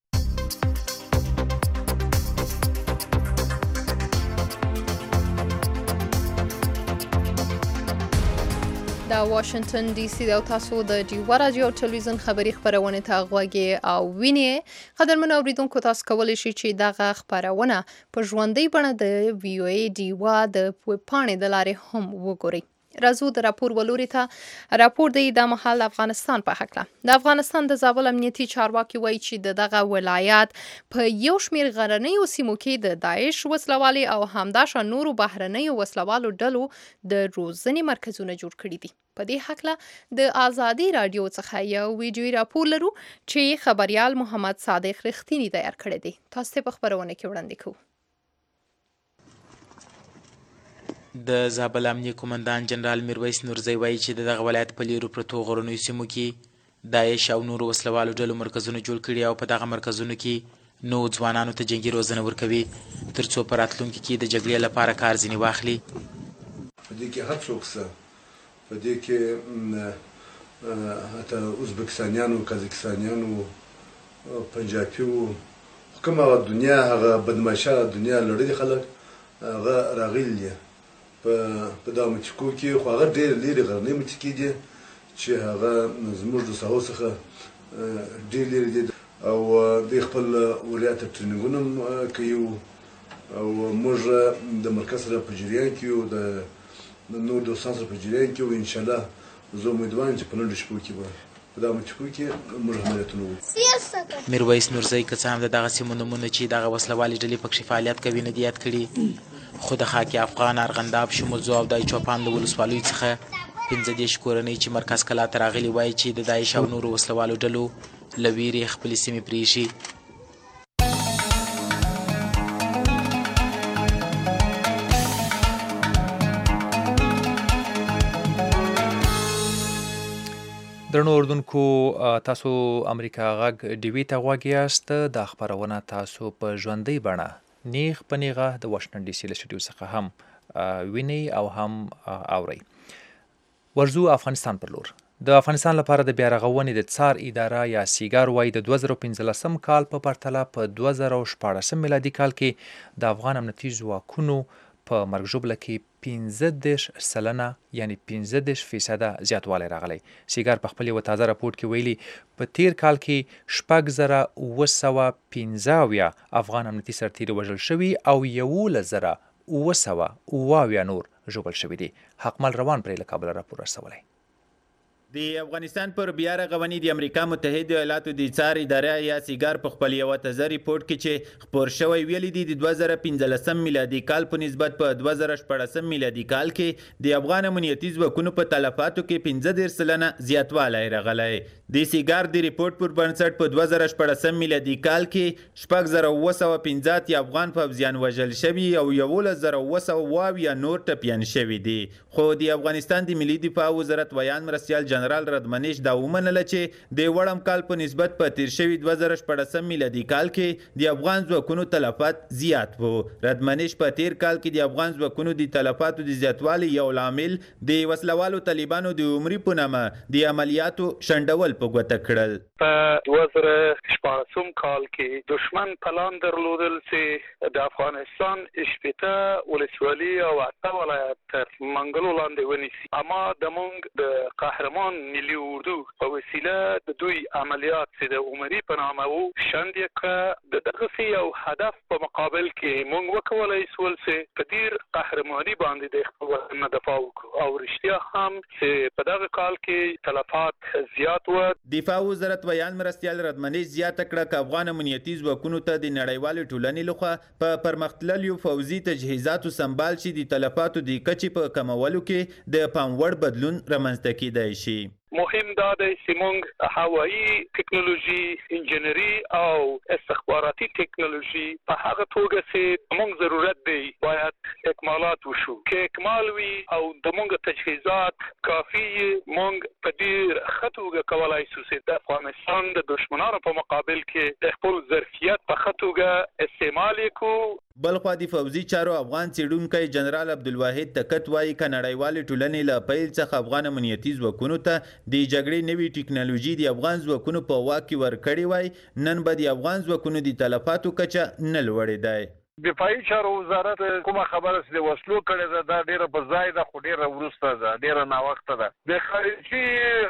د واشنگټن ډي سي او تاسو د ډیوا رادیو او ټلویزیون خبري خبرونه ته غوږی او ویني. قدرمن اوریدونکو تاسو کولی شئ چې دغه خبرونه په ژوندۍ بڼه د وی او ای ډیوا د ویب پاڼې د لارې هم وګورئ. راځو د راپور ولوري ته. راپور دی د مهال افغانستان په حق له. د افغانستان د زابل امنیتي چارواکي وایي چې د دغه ولایت په یو شمیر غرنیو سیمو کې د داعش وسلوالي او همداشا نورو بهرنیو وسلوالو ډلو د روزنې مرکزونه جوړ کړي دي. په دې حق له د آزادي رادیو څخه یو ویډیوي راپور لرو چې خبريال محمد صادق رښتینی تیار کړی دی. تاسو ته په خبرونه کې وړاندې کوو. د زابل امنیه قومندان جنرال میرویس نورزی وایي چې دغه ولایت په لیرو پرتو غرنیو سیمو کې داعش او نورو وسلوالو ډلو مرکزونه جوړ کړي، او په دغه مرکزونو کې نو ځوانانو ته جنګي روزنه ورکوي ترڅو په راتلونکي کې د جګړې لپاره کار ځینې واخلي. په دې کې هر څوک څه په دې کې حتی ازبکستانیانو، قزاقستانیانو، پنجابیو، کومه دنیا هغه بدمعشه دنیا لړلي خلک هغه راغلي دي په دغه متیکو کې، خو هغه ډېر لرې غرنۍ متیکې دي چې هغه زموږ د ساحو څخه ډېر لرې دي، او دوی خپل ولایت ته ټریننګونه هم کوي، او موږ د مرکز سره په جریان کې یو، د نور دوستان سره په جریان کې یو. انشاءالله زه امیدوارم چې په لنډو شپو کې به په دغه متیکو کې موږ عملیاتونه وکړو. میرویس نورزی که څه هم د دغه سیمو نومونه چې دغه وسلوالې ډلې پکښې فعالیت کوي نه دي یاد کړي، خو د خاک افغان، ارغنداب، شمولزو او د چوپان له ولسوالیو څخه پنځه دېرش کورنۍ چې مرکز کلا ته راغلي وایي چې د داعش او نورو وسلوالو ډلو له ویرې خپلې سیمې پرېښي. درنو اردوونکو، تاسو امریکا غږ ډیوي ته غوږ یاست. دا خپرونه تاسو په ژوندۍ بڼه نیغ په نیغه د واشنګټن ډي سي له سټوډیو څخه هم ویني او هم اوري. ورزو افغانستان پر لور. د افغانستان لپاره د بیا رغونې د څار اداره یا سیګار وايي د دوه زره پنځلسم کال په پرتله په دوه زره شپاړسم میلادي کال کې د افغان امنیتي ځواکونو په مرګ ژوبله کې پنځه دېرش سلنه یعنی پنځه دېرش فیصده زیاتوالی راغلی. سیګار په خپل یوه تازه راپورټ کې ویلي په تیر کال کې شپږ زره اوه سوه پنځه اویا افغان امنیتي سرتیري وژل شوي او یولس زره اوه سوه اوه اویا نور ژوبل شوي دي. حقمل روان پرې له کابله راپور رسولی. د افغانستان پر بیا رغونې د امریکا متحده ایالاتو د څار اداره یا سیګار په خپل یوه تازه ریپورټ کې چې خپور شوی ویلي دي د دوه زره پنځلسم میلادي کال په نسبت په دوه زره شپاړسم میلادي کال کې د افغان امنیتي ځواکونو په تلفاتو کې پنځه دېرش سلنه زیاتوالی راغلی. د سیګار د ریپورټ پر بنسټ په دوه زره شپاړسم میلادي کال کې شپږ زره اوه سوه پنځه اتیا افغان پوځیان وژل شوي او یولس زره اوه سوه اوه اویا نور ټپیان شوي دي. خو د افغانستان د ملي دفاع وزارت ویان مرستیال جنرال ردمنیش دا ومنله چې د وړم کال په نسبت په تیر شوي دوه زره شپاړسم میلادي کال کې د افغان ځواکونو تلفات زیات وو. ردمنیش په تیر کال کې د افغان ځواکونو د تلفاتو د زیاتوالي یو لامل د وسلوالو طالبانو د عمري په نامه د عملیاتو شنډول په ګوته کړل. په دوه زره شپاړسم کال کې دشمن پلان درلودل چې د افغانستان شپېته ولسوالي او اته ولایت تر منګلو لاندې ونیسي. اما زموږ د قهرمان ملي اردو په وسیله د دوی عملیات چې د عمري په نامه وو شنډ یې کړه. د دغسې یو هدف په مقابل کې موږ وکولی سول چې په ډېر قهرماني باندې د خپل وطن نه دفاع وکړو او رښتیا هم چې په دغه کال کې تلفات زیات وو. دفاع وزارت ویان مرستیال ردمنیش زیاته کړه که افغان امنیتي ځواکونو ته د نړیوالې ټولنې لخوا په پرمختللیو فوځي تجهیزاتو سمبال شي د تلفاتو د کچې په کمولو کې د پام وړ بدلون رامنځته کیدای شي. مهم دا دی چې موږ هوایي ټکنالوژي، انجنیري او استخباراتي ټکنالوژي په هغه توګه چې موږ ضرورت دی باید اکمالات وشو. که اکمال وي او د موږ تجهیزات کافي موږ په ډېر ښه توګه کولی شو چې د افغانستان د دشمنانو په مقابل کې د خپل ظرفیت په ښه توګه استعمال یې کړو. بلخوا د فوځي چارو افغان څېړونکی جنرال عبدالواحد تکت وایي که نړیوالې ټولنې له پیل څخه افغان امنیتي ځواکونو ته د جګړې نوې ټکنالوژي د افغان ځواکونو په واک کې ورکړې وای نن به د افغان ځواکونو د تلفاتو کچه نه لوړېدای. دفاعي چارو وزارت کومه خبره چې د وسلو کړې ده دا ډیره په ځای ده خو ډیره وروسته ده، ډیره ناوخته ده. د خارجي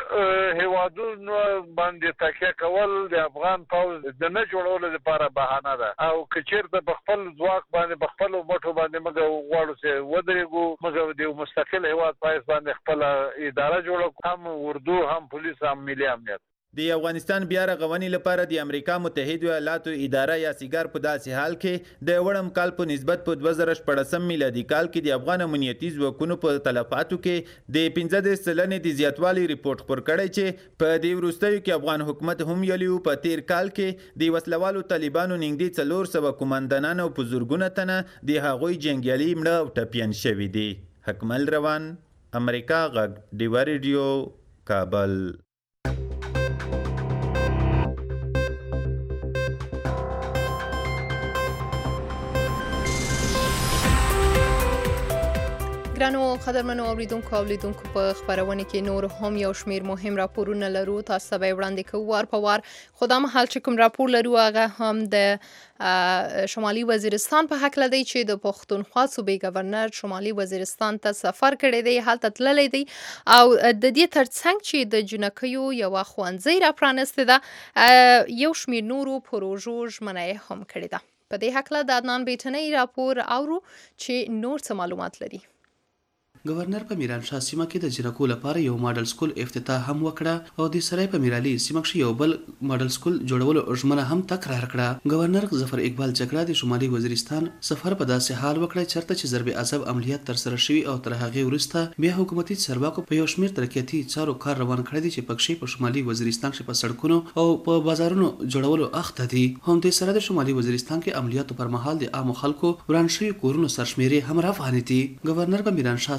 هیوادونو باندې تکیه کول د افغان پوځ د نه جوړولو لپاره بهانه ده او که چېرته په خپل ځواک باندې په خپلو مټو باندې موږ غواړو چې ودرېږو، موږ د یو مستقل هیواد په حیث باندې خپله اداره جوړه کړو، هم اردو، هم پولیس، هم ملي امنیت. د افغانستان بیا رغونې لپاره د امریکا متحده ایالاتو اداره یا سیګار په داسې حال کې د وړم کال په نسبت په دوه زره شپاړسم میلادي کال کې د افغان امنیتي ځواکونو په تلفاتو کې د پنځه دېرش سلنې د زیاتوالي ریپورټ خپور کړی چې په دې وروستیو کې افغان حکومت هم ویلي و په تیر کال کې د وسلوالو طالبانو نږدې څلور سوه قومندانان او په زرګونه تنه د هغوی جنګیالي مړه او ټپیان شوي دي. حکمل روان، امریکا غږ، ډیوا ریډیو، کابل. ګرانو قدرمنو اوریدونکو او لیدونکو په خبرونه کې نور هم یو شمیر مهم راپورونه لرو، تاسو ته به وړاندې کوو وار په وار. خو دا مهال چې کوم راپور لرو هغه هم د شمالي وزیرستان په حق لدی چې د پښتونخوا صوبې گورنر شمالي وزیرستان ته سفر کړی دی، هلته تللی دی او د دې ترڅنګ چې د جنکیو یو ښوونځی را پرانستی ده، یو شمیر نورو پروژو ژمنه هم کړې ده. په دې حق د عدنان بیټنۍ راپور اورو چې نور څه معلومات لري. گورنر په میران شاه سیمه کې د جنکو لپاره یو ماډل سکول افتتاح هم وکړه او د سرای په میرالي سیمه کې یو بل ماډل سکول جوړولو ژمنه هم تکرار کړه. گورنر ظفر اقبال جګړه د شمالي وزیرستان سفر په داسې حال وکړ چرته چې ضرب عصب عملیات تر سره شوي او تر هغه وروسته بیا حکومتي چارواکو په یو شمیر ترقیاتي چارو کار روان کړی دی چې پکښې په شمالي وزیرستان کې په سړکونو او په بازارونو جوړولو اخته دي. هم د سره د شمالي وزیرستان کې عملیاتو پر مهال د عامو خلکو وران شوي کورونو سرشمیرې هم رافغانې دي. گورنر په میران شاه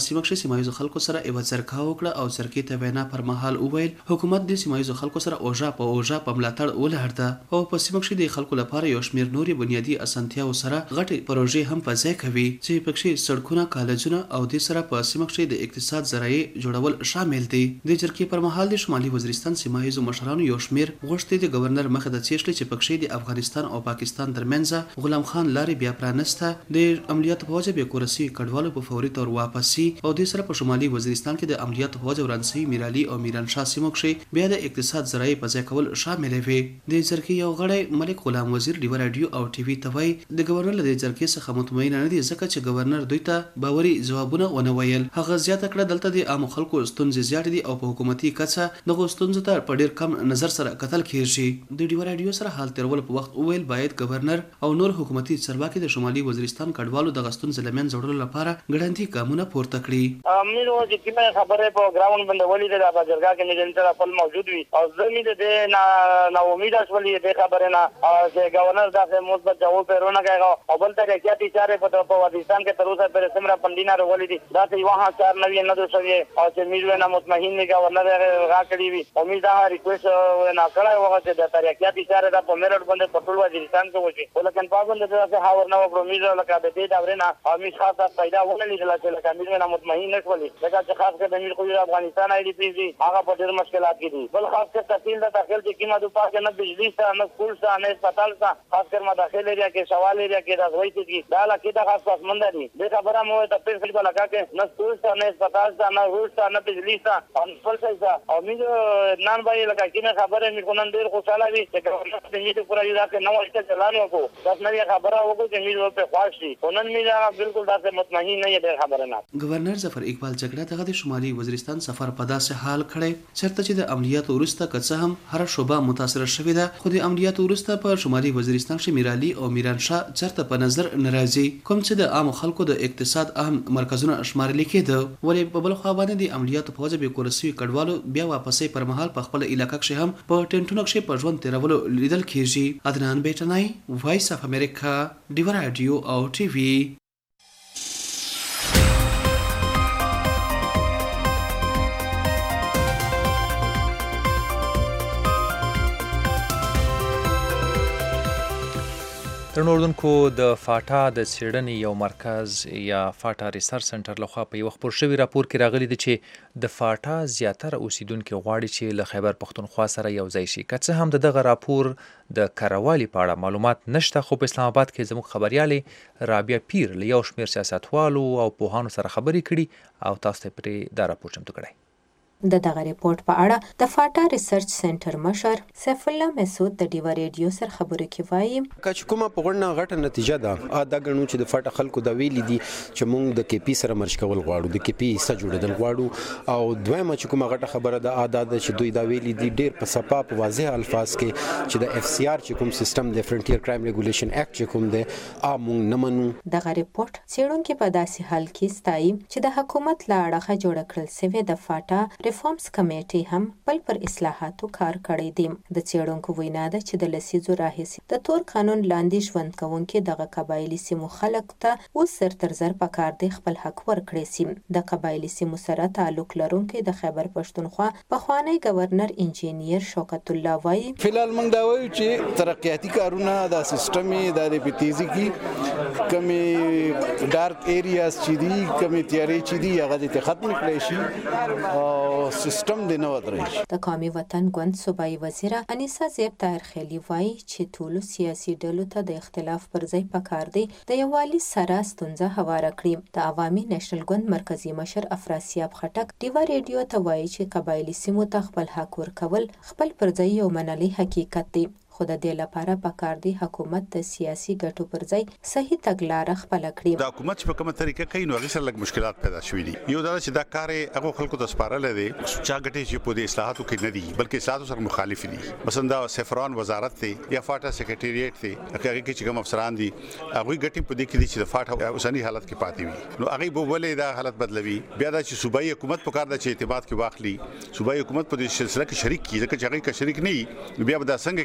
سیمه کې سیمایي خلکو سره یو ځرکا وکړه او ځرکې ته وینا پر مهال وویل حکومت د سیمایي خلکو سره اوجا په اوجا په ملاتړ ولر ده او په سیمه کې د خلکو لپاره یو شمېر نوري بنیادی اسانتیاو سره غټي پروژې هم په ځای کوي چې پکې سړکونه کالجونه او د سره په سیمه کې د اقتصاد ذرایع جوړول شامل دي د جرګې پر مهال د شمالي وزیرستان سیمایي مشرانو یو شمېر غوښتي د گورنر مخه د چیشل چې پکې د افغانستان او پاکستان ترمنځ غلام خان لاري بیا پرانسته د عملیات په وجه به کورسي کډوالو په فوري تور واپسي او د سره په شمالي وزیرستان کې د عملیات په وجه ورانسي میرالي او میران شاه سیمو کې بیا د اقتصاد ذرایع په ځای کول شامل وي د جرګې یو غړی ملک غلام وزیر دی رادیو او ټي وي توي د گورنر له جرګې څخه مطمئن نه دي ځکه چې گورنر دوی ته باوري جوابونه ونه ویل هغه زیاته کړه دلته د عام خلکو ستونزې زیات دي او په حکومتي کچه د ستونزو ته په ډیر کم نظر سره قتل کیږي د ډیو رادیو سره حال ترول په وخت ویل باید گورنر او نور حکومتي چارواکي د شمالي وزیرستان کډوالو د غستون زلمن جوړولو لپاره ګړندی ګامونه پورته کړي امیر و چې کیمه خبره په ګراوند باندې ولې د بازارګه کې مجنټر خپل موجود وي او زمید د نا امید اصلي د خبره نه چې گورنر دغه مثبت جواب پیرونه کوي او بل ته کې احتیاطي چارې په وزیرستان کې تر اوسه پر سمرا پندینا ولې دي دا چې واه چار نوی نه دوسوي او چې میرو نه مطمئن نه گورنر راکړي وي امید دا ریکوست نه کړای وغه چې د تاریخیاتي چارې د په میرټ باندې په ټول وزیرستان کې وځي ولکن په باندې د هاور نه وګړو میرو لکه د دې دا ورنه او می خاصه پیدا ونه لیدل چې لکه میرو نه مطمئن نه شولې لکه چې خاص کر د میرو خو افغانستان آی ډی پی دي هغه په ډېر مشکلات کې دي بل خاص کر تحصیل د داخل چې کیمه د پاک نه بجلی سره نه سکول سره نه هسپتال سره خاص کر مداخل ایریا کې سوال ایریا کې د وایي چې دا لکه دا خاص پسمند دي د خبره مو ته په فل لگا کې نه سکول سره نه هسپتال سره نه روډ سره نه بجلی سره او خپل څه او می نن باندې لکه کیمه خبره می کوم ډېر خوشاله وي چې ګورنر د دې پورا یو ځکه نو وشته چلانو کو دا نه خبره وګورئ چې می په خواشي ونن می دا بالکل دا مطمئن نه یم خبره نه گورنر ظفر اقبال جګړه دغه د شمالي وزیرستان سفر په داسې حال کړی چرته چې د عملیاتو وروسته کڅه هم هر شوبه متاثر شوې ده خو د عملیاتو وروسته په شمالي وزیرستان کې میرالي او میران شاه چرته په نظر ناراضي کوم چې د عام خلکو د اقتصاد اهم مرکزونه شمارل کېده ولې په بل خوا باندې د عملیاتو په وجه به کورسي کډوالو بیا واپسې پر مهال په خپل علاقې کې هم په ټینټونو کې په ژوند تیرولو لیدل کېږي عدنان بیٹنای وایس اف امریکا ډیو رادیو او ټي وي درنو اردوونکو د فاټا د څېړنې یو مرکز یا فاټا ریسرچ سنټر لخوا په یو خپور شوي راپور کې راغلی دی چې د فاټا زیاتره اوسیدونکي غواړي چې له خیبر پښتونخوا سره یو ځای شي که څه هم د دغه راپور د کروالي په اړه معلومات نشته خو په اسلام آباد کې زموږ خبریالې رابعه پیر له یو شمېر سیاستوالو او پوهانو سره خبرې کړي او تاسو ته پرې دا راپور چمتو کړی د دغه ریپورت په اړه د فاټا ریسرچ سنټر مشر سیف الله مسعود د ډیو ریډیو سره خبرې کوي کچ کومه په غوړنه غټه نتیجه ده دا غنو چې د فاټا خلکو د ویلې دي چې موږ د کې پی سره مرج کول غواړو د کې پی سره جوړېدل غواړو او دویمه چې کومه غټه خبره ده ادا ده چې دوی دا ویلې دي ډېر په صفا په واضح الفاظ کې چې د اف سی آر چې کوم سیستم د فرنټیر کرایم ریګولیشن اکټ چې کوم دی امون نه منو دغه ریپورت څېړونکو په داسې حال کې ستایي چې د حکومت لا اړه جوړ کړل سوي د فاټا ریفارمز کمیټي هم بل پر اصلاحاتو کار کړی دی د څېړونکو وینا ده چې د لسیزو راهیسې د تور قانون لاندې ژوند کوونکي دغه قبایلي سیمو خلک ته اوس سر تر زر پکار دی خپل حق ورکړي سي د قبایلي سیمو سره تعلق لرونکي د خیبر پښتونخوا پخوانی گورنر انجینیر شوکت الله وایي فلال موږ دا وایو چې ترقیاتي کارونه د سیستمي د تیزی کی کمی ډارک ایریاز چې دي کمی تیارې چې دي هغه د ختم کړي شي او سیستم د د قومي وطن ګوند صوبایي وزیره انیسا زیب طاهر خیلی وایي چې ټولو سیاسي ډلو ته د اختلاف پر ځای پکار دی د یووالي سره ستونزه هواره کړي د عوامي نېشنل ګوند مرکزی مشر افراسیاب خټک ډیوا ریډیو ته وایي چې قبایلي سیمو ته خپل حق ورکول خپل پر ځای یو منلي حقیقت دی خو د دې لپاره پکار دی حکومت د سیاسي ګټو پر ځای صحیح تګلارې خپل کړي د حکومت په کومه طریقه کوي نو هغه سره لږ مشکلات پیدا شوي دي یو دا چې دا کار هغه خلکو ته سپارل دي چا ګټي چې په دې اصلاحاتو کې نه دي بلکې اصلاحاتو سره مخالف دي مثلا دا سفران وزارت ته یا فاټا سیکریټریټ ته هغه کې چې کوم افسران دي هغه ګټي په دې کې دي چې د فاټا اوسنی حالت کې پاتې وي نو هغه به ولې دا حالت بدلوي بیا دا چې صوبایي حکومت په کار د چې اعتماد کې واخلي صوبایي حکومت په دې سلسله کې شریک کیږي ځکه چې هغه کې شریک نه وي بیا به دا څنګه کیږي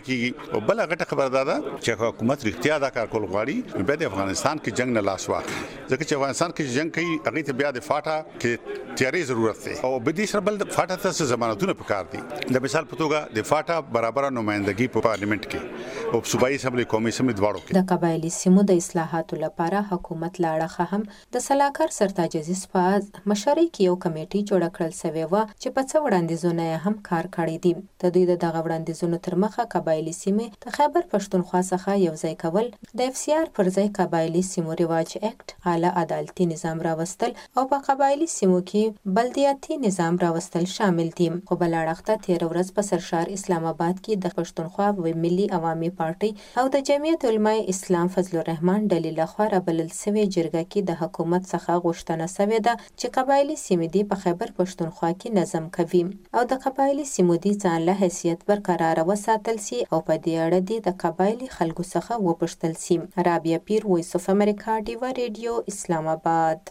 او بل غټه خبر ده چې حکومت رښتیا دا کار کول غواړي بیا د افغانستان کې جنگ نه لاس واخلي ځکه چې افغانستان کې جنگ کوي هغه ته بیا د فاټا کې تیاری ضرورت ده او به دې سره بل فاټا ته ضمانتونه پکار دي د مثال په توګه د فاټا برابر نمائندګي په پارلیمنت کې او صوبایي اسمبلی قومي اسمبلی دواړو کې د قبایلی سیمو د اصلاحاتو لپاره حکومت لاړه هم د سلاکار سرتاج عزیز په مشرۍ کې یو کمیټي جوړ کړل سوی و چې په څو وړاندیزونه هم کار کړی دي د دوی د دغه وړاندیزونو تر مخه قبایلی سیمې د خیبر پښتونخوا څخه یو ځای کول د اف سی آر پر ځای قبایلی سیمو رواج اکټ اعلی عدالتي نظام راوستل او په قبایلی سیمو کې بلدیاتي نظام راوستل شامل دي خو بل اړخته تیر ورځ په سرشار اسلام آباد کې د پښتونخوا و ملي عوامي پارټي او د جمعیت علماء اسلام فضل الرحمن ډلې لخوا رابلل سوی جرګه کې د حکومت څخه غوښتنه سوې ده چې قبایلی سیمې دي په خیبر پښتونخوا کې نظم کوي او د قبایلی سیمو دي ځان له حیثیت برقرار وساتل سي او په دې اړه دي د قبایلی خلکو څخه وپوښتل سي. رابعه پیر، وایس اف امریکا، ډیوا ریډیو، اسلام آباد.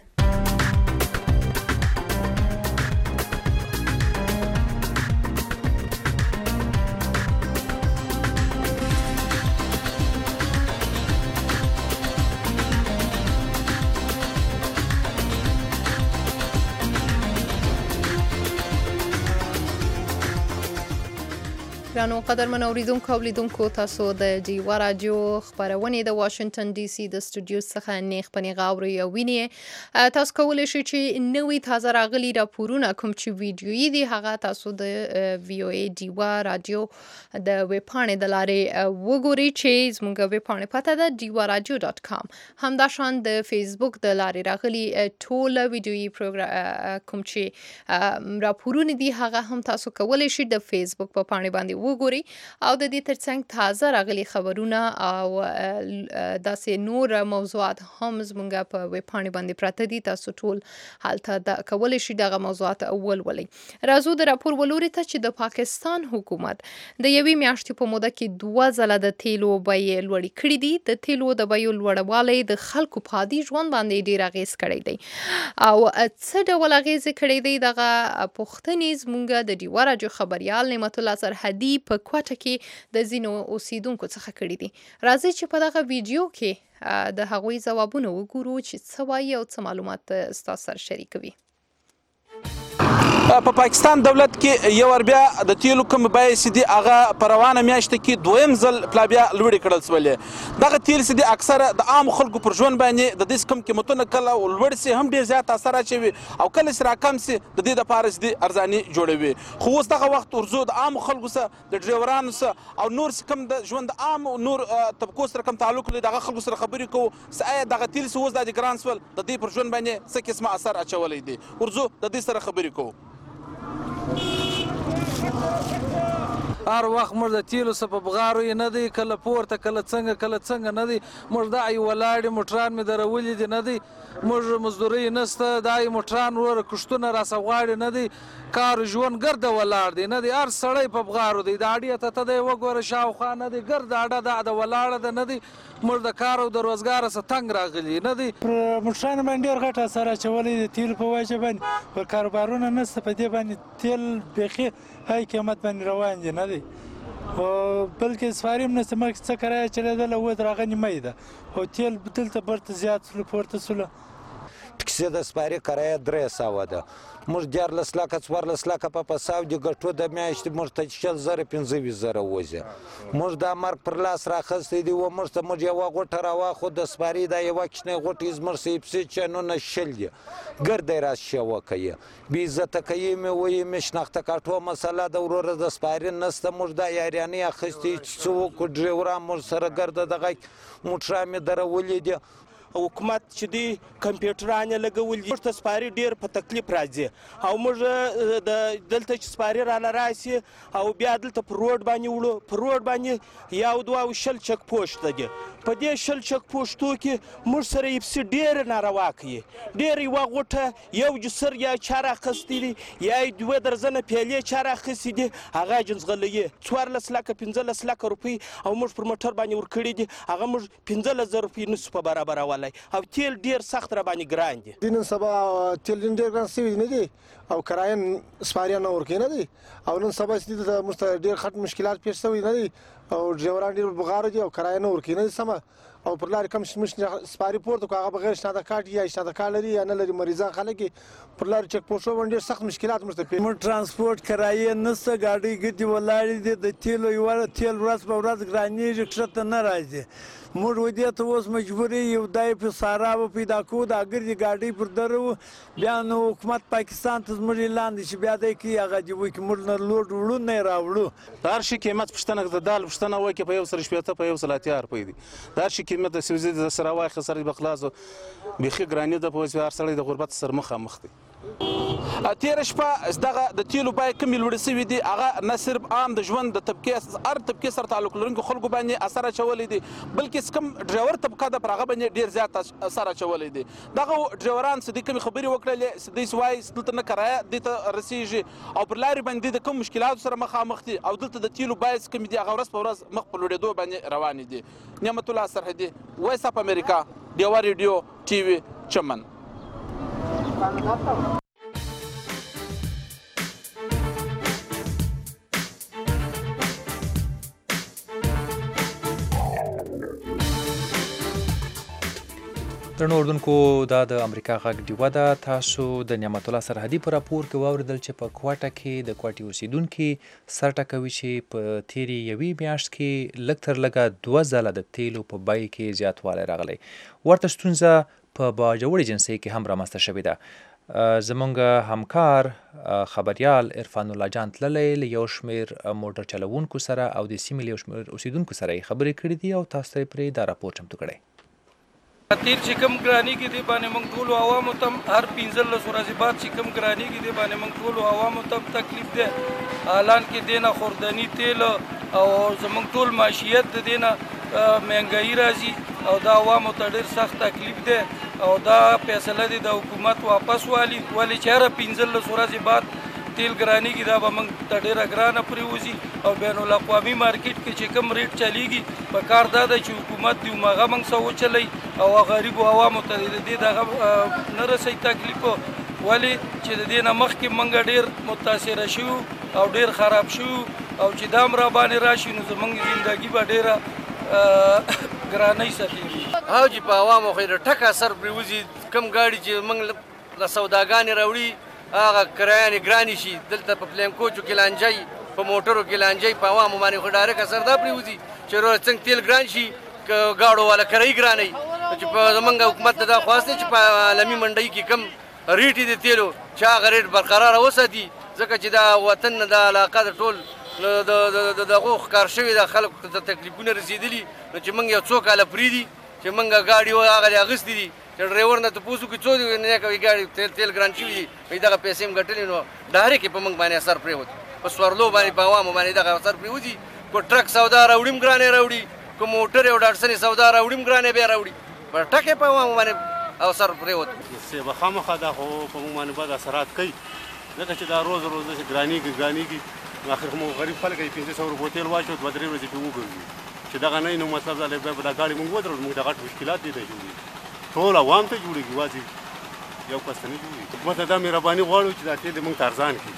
ګرانو قدرمن اوریدونکو او لیدونکو، تاسو د ډیوا راډیو خبرونه د واشنگټن ډي سي د سټوډیو څخه نیغ پنې غاوري او ویني. تاسو کولی شئ چې نوې تازه راغلي راپورونه کوم چې ویډیويي دي هغه تاسو د وی او ای ډیوا راډیو د ویب پاڼې د لارې وګورئ چې زموږ ویب پاڼې پته ده ډیوا راډیو ډاټ کام. همداشان د فیسبوک د لارې راغلي ټول ویډیويي پروګرام کوم چې راپورونه دي هغه هم تاسو کولی شئ د فیسبوک په پاڼې باندې وګوري او د دې ترڅنګ تازه راغلي خبرونه او داسې نور موضوعات هم زموږ په ویب پاڼې باندې پراته دي. تاسو ټول هلته د کولی شئ دغه موضوعات ولولئ. راځو د راپور ولوري ته چې د پاکستان حکومت د یوې میاشتې په موده کې دوه ځله د تیلو بیې لوړې کړې دي. د تیلو د بیو لوړوالی د خلکو په عادي ژوند باندې ډېر اغېز کړی دی او څه ډول اغېز کړی دی دغه پوښتنې زموږ د ډیوا راډیو خبریال نعمت الله سرحدي په کوټه کې د ځینو اوسیدونکو څخه کړي دي. راځي چې په دغه ویډیو کې د هغوی ځوابونه وګورو چې څه وایي او څه معلومات ستاسو سره شریکوي. په پاکستان دولت کې یو ور بیا د تیلو کوم بیې چې دي هغه په روانه میاشت کې دویم ځل پلا بیا لوړې کړل شولې. دغه تیل چې دي اکثره د عام خلکو پر ژوند باندې د دې کم قیمتونه کله لوړ سي هم ډېر زیات اثر اچوي او کله چې راکم سي د دې دپاره چې دي ارزاني جوړوي. خو اوس دغه وخت ورځو د عام خلکو سره د ډریورانو سره او نور چې کوم د ژوند عام نور طبقو سره کوم تعلق لري دغه خلکو سره خبرې کوو چې آیا دغه تیل چې اوس د ګران سول د دې پر ژوند باندې څه قسمه اثر اچولی دی. ورځو د دې سره خبرې کوو. هر وخت موږ د تیلو څه په بغارو یې نه دی، کله پورته کله څنګه کله څنګه نه دی. موږ دا ای ولاړې موټران مې درولي دي نه دی، موږ مزدوري نشته، دا ای موټران وروره کښتونه راسه غواړي نه دی، کار ژوند ګرده ولاړ دی نه دی، هر سړی په بغارو دی. د اډې ته ته دی وګوره شاوخوا نه دی، ګرده اډه دا د ولاړه ده نه دی. موږ د کار او د روزګاره څه تنګ راغلي نه دی. پر موټرانو باندې ډېر غټ اثر اچولی د تیلو په وجه باندې، پر کاروبارونه نشته، په دې باندې تیل بیخي های قیمت باندې روان دي نه دی. او بلکې سفاري هم نشته، مخکې څه کرایه چلېدله اوس د هغه نیمه ده او تیل دلته برته زیات سلو پورته سلو. ټکسي د سپارې کرایه درې سوه ده. موږ دیارلس لکه څوارلس لکه په پساو دي ګټو د میاشتې موږ ته شل زره پنځه ویشت زره وځي. موږ دا مرګ پر لاس راخستی دی و موږ ته موږ یوه غوټه راواخو د سپارې دا یوه کوچنۍ غوټې زموږ سه پسې چنونه شل دي ګرده یې راشوه کوي بې عزته کوي مې وایي مې شناخته کاټو مسله د وروره د سپارې نسته. موږ دا یاریانې اخیستې چې څه وکړو ډریوران موږ سره ګرده دغه موټران مې درولي دي. حکومت چې دی کمپیوټران یې لګولي دي، موږ ته سپارې ډېر په تکلیف راځي او موږ د دلته چې سپارې رانه راسي او بیا دلته پر روډ باندې وړو، پر روډ باندې یو دوه او شل چک پوسټ دي. په دې شل چک پوسټو کې موږ سره یې پسې ډېرې ناروا کوي، ډېر یوه غوټه یو جسر یا چا راخیستی دي یا یې دوه درزنه پیالې چا راخیستي دي، هغه جنځغلوي څوارلس لکه پنځلس لکه روپۍ او موږ پر موټر باندې ورکړي دي، هغه موږ پنځلس زره روپۍ نسو په برابرولی او تیل ډېر سخت را باندې ګران دي. نن سبا تیل ډېر ګران سوي نه دي او کرایه سپاریا نه ورکوي نه دي او نن سبا چې د موږ ته ډېر خط مشکلات پیښ شوي نه دي او ډریوران ډېر بغاره دي او کرایه نه ورکوي نه دي سمه او پر لارې کم شمېر سپاري پورته کړو هغه بغیر شناخته کارت یا شناخته کارت لري یا نه لري، مریضان خلک یې پر لارې چک پوسټو باندې ډېر سخت مشکلات موږ ته پیښ. موږ ترانسپورټ کرایه نشته، ګاډۍ ګردې ولاړې دي، د تیلو یوه تیل ورځ په ورځ ګرانېږي، ښکته نه راځي. موږ و دې ته اوس مجبور یو دای په سارا به پیدا کوو، دا ګردې ګاډۍ پر در وو، بیا نو حکومت پاکستان ته زموږ اعلان دی چې بیا دی کوي هغه دې وکړي، موږ نه لوډ وړو نه یې راوړو. د هر شي قیمت پوښتنه د دال پوښتنه وکړي په یو سل شپېته په یو سل اتیا روپۍ دي، د هر شي قیمت د سوزي د سره واخې سره به خلاص بیخي ګراني ده، په هر سړی د غربت سره مخامخ دی. تېره شپه دغه د تیلو بیې کمې لوړې سوي دي، هغه نه صرف عام د ژوند د طبقې هر طبقې سره تعلق لرونکو خلکو باندې اثر اچولی دی، بلکې کوم ډریور طبقه ده پر هغه باندې ډېر زیات اثر اچولی دی. دغه ډریوران څه دي کومې خبرې وکړلې، دوی وایي دلته نه کرایه دې ته رسېږي او پر لارې باندې د کوم مشکلاتو سره مخامخ دي او دلته د تیلو بیې کمې دي هغه ورځ په ورځ مخ په لوړېدو باندې روانې دي. نعمت الله سرحدي، وایس اف امریکا، ډیوا ریډیو ټي وي، چمن. درنو اردوونکو، دا د امریکا غږ ډیوه ده. تاسو د نعمت الله سرحدي په راپور کې واورېدل چې په کوټه کې د کوټې اوسیدونکي سر ټکوي چې په تېرې یوې میاشت کې لږ تر لږه دوه ځله د تیلو په بیې کې زیاتوالی راغلی. ورته ستونزه په باجوړې جنسۍ کې هم رامنځته شوې ده. زمونږ همکار خبریال عرفان الله جان تللی له یو شمېر موټر چلوونکو سره او د سیمې له یو شمېر اوسیدونکو سره یې خبرې کړې دي او تاسو ته یې پرې دا راپور چمتو کړی. تیل چې کم ګرانېږي دې باندې موږ ټولو عوامو ته هر پنځلس ورځې بعد چې کم ګرانېږي دې باندې موږ ټولو عوامو ته تکلیف دی. حالان کې دې نه خوردني تیل او زموږ ټول معیشت د دې نه مهنګایي راځي او دا عوامو ته ډېر سخت تکلیف دی او دا فیصله دی د حکومت واپس والي، ولې چې هره پنځلس ورځې بعد تیل ګرانېږي دا به موږ ته ډېره ګرانه پرېوځي او بین الاقوامي مارکیټ کې چې کوم ریټ چلیږي په کار دا ده چې حکومت دې هماغه موږ څه وچلوي او غریبو عوامو ته د دې دغه نه رسوي تکلیف، ولې چې د دې نه مخکې موږ ډېر متاثره شوو او ډېر خراب شوو او چې دا هم را باندې راشي نو زموږ زندګي به ډېره ګرانۍ ساتي. او چې په عوامو خو یې ټک اثر پرېوځي، کوم ګاډي چې موږ له سوداګانې راوړي هغه کرایانې ګرانې شي، دلته په پلین کوچو کې لانجی، په موټرو کې لانجی، په عوامو باندې خو ډایرک اثر دا پرېوځي چې وروره څنګه تیل ګران شي ګاډو والا کرایي ګرانوي. چې په زمونږ حکومت ته دا خواست دی چې په عالمي منډۍ کې کم ریټ یې د تیلو چې هغه ریټ برقراره وساتي، ځکه چې دا وطن نه دا علاقه د ټول د دغو ښکار شوي د خلکو ته تکلیفونه رسېدلي، نو چې موږ یو څو کاله پرېږدي چې موږ ګاډي هغه دې اخیستې دي چې ډرایور نه تپوس وکړي څو دي نه کوي ګاډي تیل تیل ګران شوي دي، وایي دغه پیسې هم ګټلې نو ډایرکټ یې په موږ باندې اثر پرېوت، په سورلو باندې په عوامو باندې دغه اثر پرېوځي. کو ټرک سودا راوړي هم ګرانې راوړي، کو موټر او ډاټسنې سودا راوړي هم ګرانې بیا راوړي، په ټک یې په عوامو باندې اثر پرېوت. به خامخا دا خو په موږ باندې بد اثرات کوي، ځکه چې دا روز روز داسې ګرانېږي ګرانېږي، اخر خو موږ غریب خلک یې پنځه سوه روپۍ تیل واچوو دوه درې ورځې پرې وګرځي، چې دغه نه نو مطلب دا بیا به دا ګاډي موږ ودرول، موږ د غټ مشکلات دې ته جوړېږي، ټول عوام ته جوړېږي، یوازې یو کس ته نه جوړېږي. حکومت ته دا مهرباني غواړو چې دا تیل موږ ته ارزان کړي.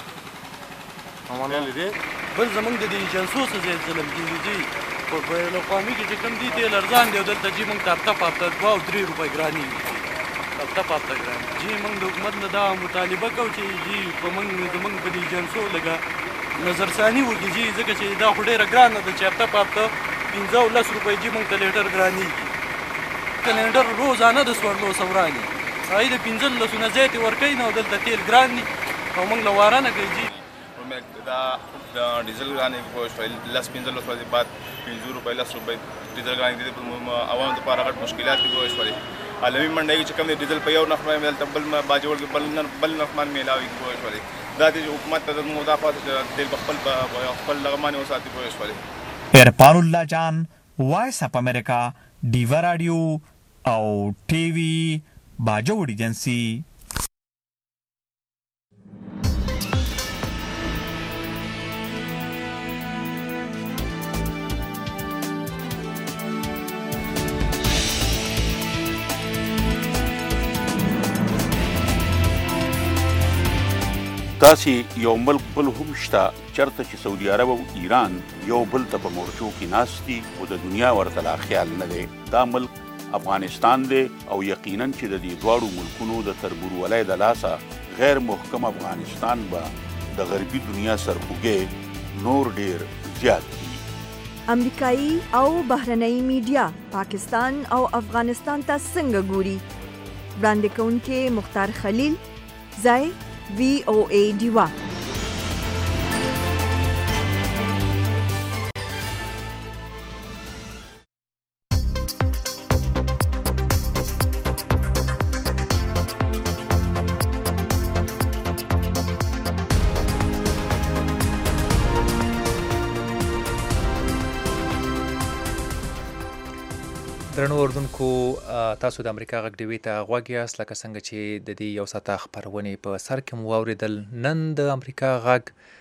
بل زمونږ د دې ایجنسو څه زیات ظلم کېږي جي، په بین الاقوامي کې چې کوم دي تیل ارزان دی او دلته جي موږ ته هفته په هفته دوه او درې روپۍ ګرانېږي، هفته په هفته ګرانېږي. جي موږ د حکومت نه دا مطالبه کوو چې جي په موږ زموږ په دې ایجنسو لږه نظرثاني وکړي جي، ځکه چې دا خو ډېره ګرانه ده چې هفته په هفته پنځه او لس روپۍ جي موږ ته لیټر ګرانېږي. سلنډر روزانه د سورلو سوراني هغې د پنځلسو نه زیاتې ورکوي نو دلته تیل ګران دي او موږ له واره نه کوي جي. دا د ډیزل ګرانې پوه شوئ لس پنځلس ورځې بعد پنځه روپۍ لس روپۍ ډیزل ګرانې دي عوامو دپاره غټ مشکلات دي پوه شولې. عالمي منډۍ کې چې کوم دی ډیزل په یو نرخ باندې دلته بل باجوړ کې بل بل نرخ باندې میلاوي پوه شولې. دا دی حکومت ته زموږ دا پاتې تیل په خپل خپل دغه باندې وساتي پوه شولې. عرفان الله جان، وایس اف امریکا، ډیوا رادیو او ټي وي باجوړ ایجنسی. داسې یو ملک بل هم شته چرته چې سعودي عرب او ایران یو بل ته په مورچو کې ناست دي او د دنیا ورته لا خیال نه دی. دا ملک افغانستان دی او یقینا چې د دې دواړو ملکونو د تربورولۍ د لاسه غیر محکم افغانستان به د غربي دنیا سرخوږی نور ډیر زیات دي. امریکایي او بهرنۍ میډیا پاکستان او افغانستان ته څنګه ګوري؟ وړاندې کوونکی مختار خلیل، ځای وی او ای ډیوا. درنو اردوونکو، تاسو د امریکا غږ ډیوي ته غوږ یاست. لکه څنګه چې د دې یو ساعته خپرونې په سر کې مو واورېدل، نن د امریکا غږ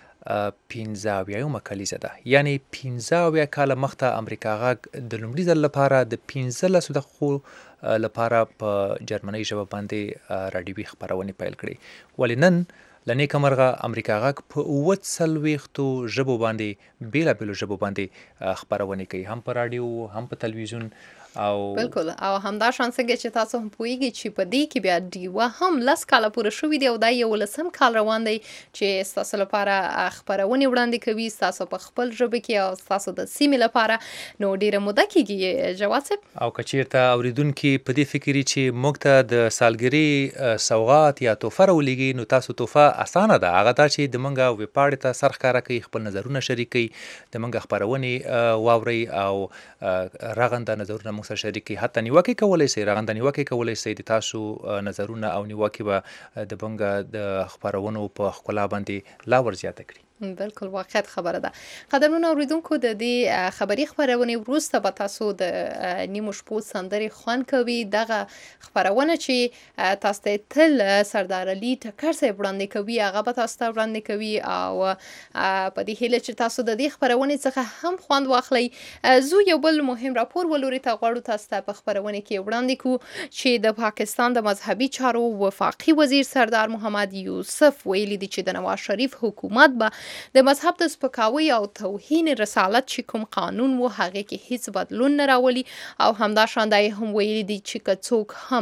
پنځه اویایمه کلیزه ده. یعنې پنځه اویا کاله مخته امریکا غږ د لومړي ځل لپاره د پنځلسو دقیقو لپاره په جرمنۍ ژبه باندې راډیوي خپرونې پیل کړې. ولې نن له نیکه مرغه امریکا غږ په اووه څلوېښتو ژبو باندې بېلابېلو ژبو باندې خپرونې کوي، هم په راډیو هم په تلویزیون. او بالکل، او همدا شان څنګه چې تاسو هم پوهیږئ چې په دې کې بیا ډیوا هم لس کاله پوره شوي دي او دا یولسم کال روان دی چې ستاسو لپاره خپرونې وړاندې کوي، ستاسو په خپل ژبه کې او ستاسو د سیمې لپاره. نو ډیره موده کېږي جواد صاحب. او که چېرته اورېدونکي په دې فکر چې موږ ته د سالګري سوغات یا تحفه راولېږي، نو تاسو تحفه اسانه ده، هغه دا چې د موږ ویبپاڼې ته سر ښکاره کوي، خپل نظرونه شریک کوي، د موږ خپرونې واورئ او رغنده نظرونه موږ سره شریک کړي. حتی نیوکې کولی شئ، رغنده نیوکې کولی شئ، د تاسو نظرونه او نیوکې به د موږ د خپرونو په ښکلا باندې لا ور زیاته کړي. بالکل، واقعیت خبره ده. قدرمنو اوریدونکو، د دې خبري خبرونې وروسته به تاسو د نیمو شپو سندرې خوند کوي. دغه خبرونه چې تاسو ته تل سردار علي ټکر صاحب وړاندې کوي، هغه به تاسو ته وړاندې کوي او په دې هیله چې تاسو د دې خبرونې څخه هم خوند واخلئ. زه یو بل مهم راپور ولوري ته غواړو تاسو ته په خبرونه کې وړاندې کوو چې د پاکستان د مذهبي چارو وفاقي وزیر سردار محمد یوسف ویلي دي چې د نواز شریف حکومت به د مذهب د سپکاوي او توهین رسالت چې کوم قانون و هغه کې هیڅ بدلون نه راولي، او همدا شان دا هم ویلي دي چې که څوک هم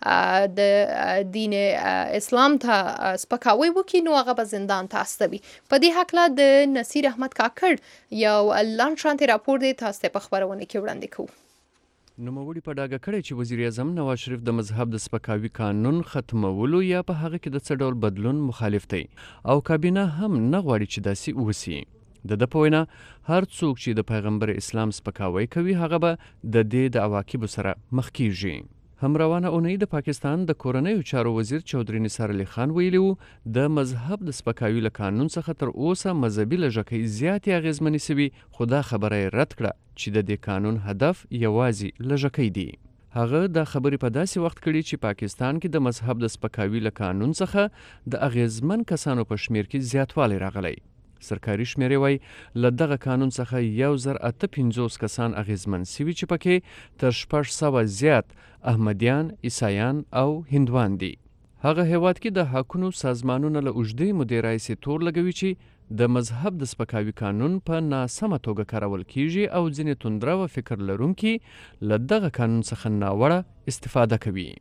د دین اسلام ته سپکاوي وکړي نو هغه به زندان ته استوي. په دې هکله د نصیر احمد کاکړ یو لاندې شانتي راپور دی، تاسو ته په خبرونه کې وړاندې کوو. نوموړي په ډاګه کړی چې وزیر اعظم نواز شریف د مذهب د سپکاوي قانون ختمولو یا په هغه کې د څه ډول بدلون مخالف دی او کابینه هم نه غواړي چې داسې وسي. د ده په وینا هر څوک چې د پیغمبر اسلام سپکاوی کوي هغه به د دې د عواقبو سره مخ کیږي. هم روانه اونۍ د پاکستان د کورنیو چارو وزیر چودري نثار علي خان ویلي وو د مذهب د سپکاوي له قانون څخه تر اوسه مذهبي لږکۍ زیاتې اغېزمنې سوي، خو دا خبره یې رد کړه چې د دې قانون هدف یوازې لږکۍ دي. هغه دا خبرې په داسې وخت کړي چې پاکستان کې د مذهب د سپکاوي له قانون څخه د اغېزمن کسانو په شمیر کې زیاتوالی راغلی. سرکاري شمیرې وایي له دغه قانون څخه یو زر اته پنځوس کسان اغېزمن سوي چې پکې تر شپږ سوه زیات احمدیان، عیسایان او هندوان دي. هغه هیواد کې د حقونو سازمانونه له اوږدې مودې راهیسې تور لګوي چې د مذهب د سپکاوي قانون په ناسمه توګه کارول کیږي او ځینې توندروه فکر لرونکي له دغه قانون څخه ناوړه استفاده کوي.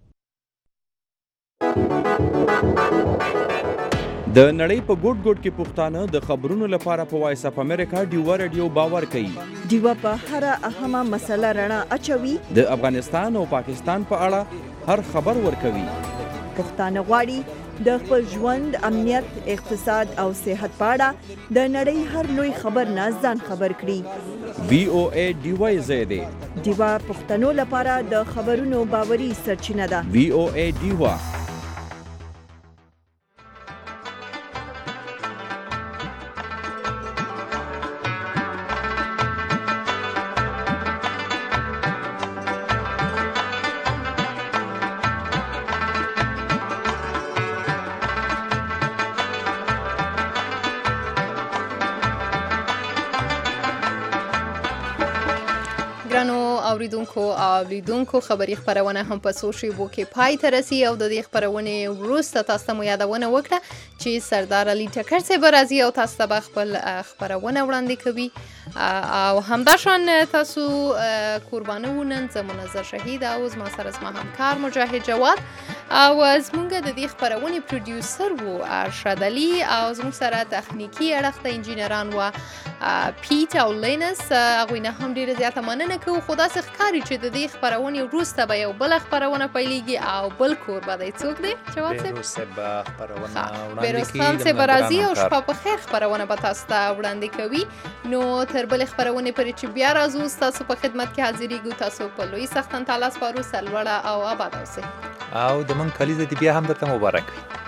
د نړۍ په ګوټ ګوټ کې پښتانه د خبرونو لپاره په وایس اپ امریکا ډیوا رادیو باور کوي. ډیوا په هر اهمه مسله رڼا اچوي، د افغانستان او پاکستان په اړه هر خبر ورکوي. پښتانه غواړي د خپل ژوند، امنیت، اقتصاد او صحت په اړه د نړۍ هر لوی خبر نه ځان خبر کړي. وی او ای ډیوا زیاده ډیوا پښتنو لپاره د خبرونو باوري سرچینه ده. وی او ای ډیوا. اوریدونکو او لیدونکو خبري خبرونه هم په څو شیبو کې پای ته رسي او د دې خبرونې وروسته تاسو ته مو یادونه وکړه چې سردار علي ټکر صاحب راځي او تاسو ته خپل خبرونه وړاندې کوي او همداشان تاسو قربانه ونن زمونږ شهید او زما سره زما همکار مجاهد جواد او زمونږ د دې خبرونې پروډوسر وو ارشد علي او زموږ سره تخنیکی اړخ ته انجینران و پیټ او لینس هغوی نه هم ډیره زیاته مننه کوو خو داسې ښکاري چې د دې خپرونې وروسته به یو بله خپرونه پیلیږي او بل کور به دی څوک دی جواد صاحب بهروز خان صاحب راځي او شپه په خیر خپرونه به تاسو ته وړاندې کوي نو تر بلې خپرونې پورې چې بیا راځو ستاسو په خدمت کې حاضرېږو تاسو په لوی سختن تعالی سپارو سرلوړه او آباد اوسئ او د من کلیزه دې بیا هم درته مبارک وي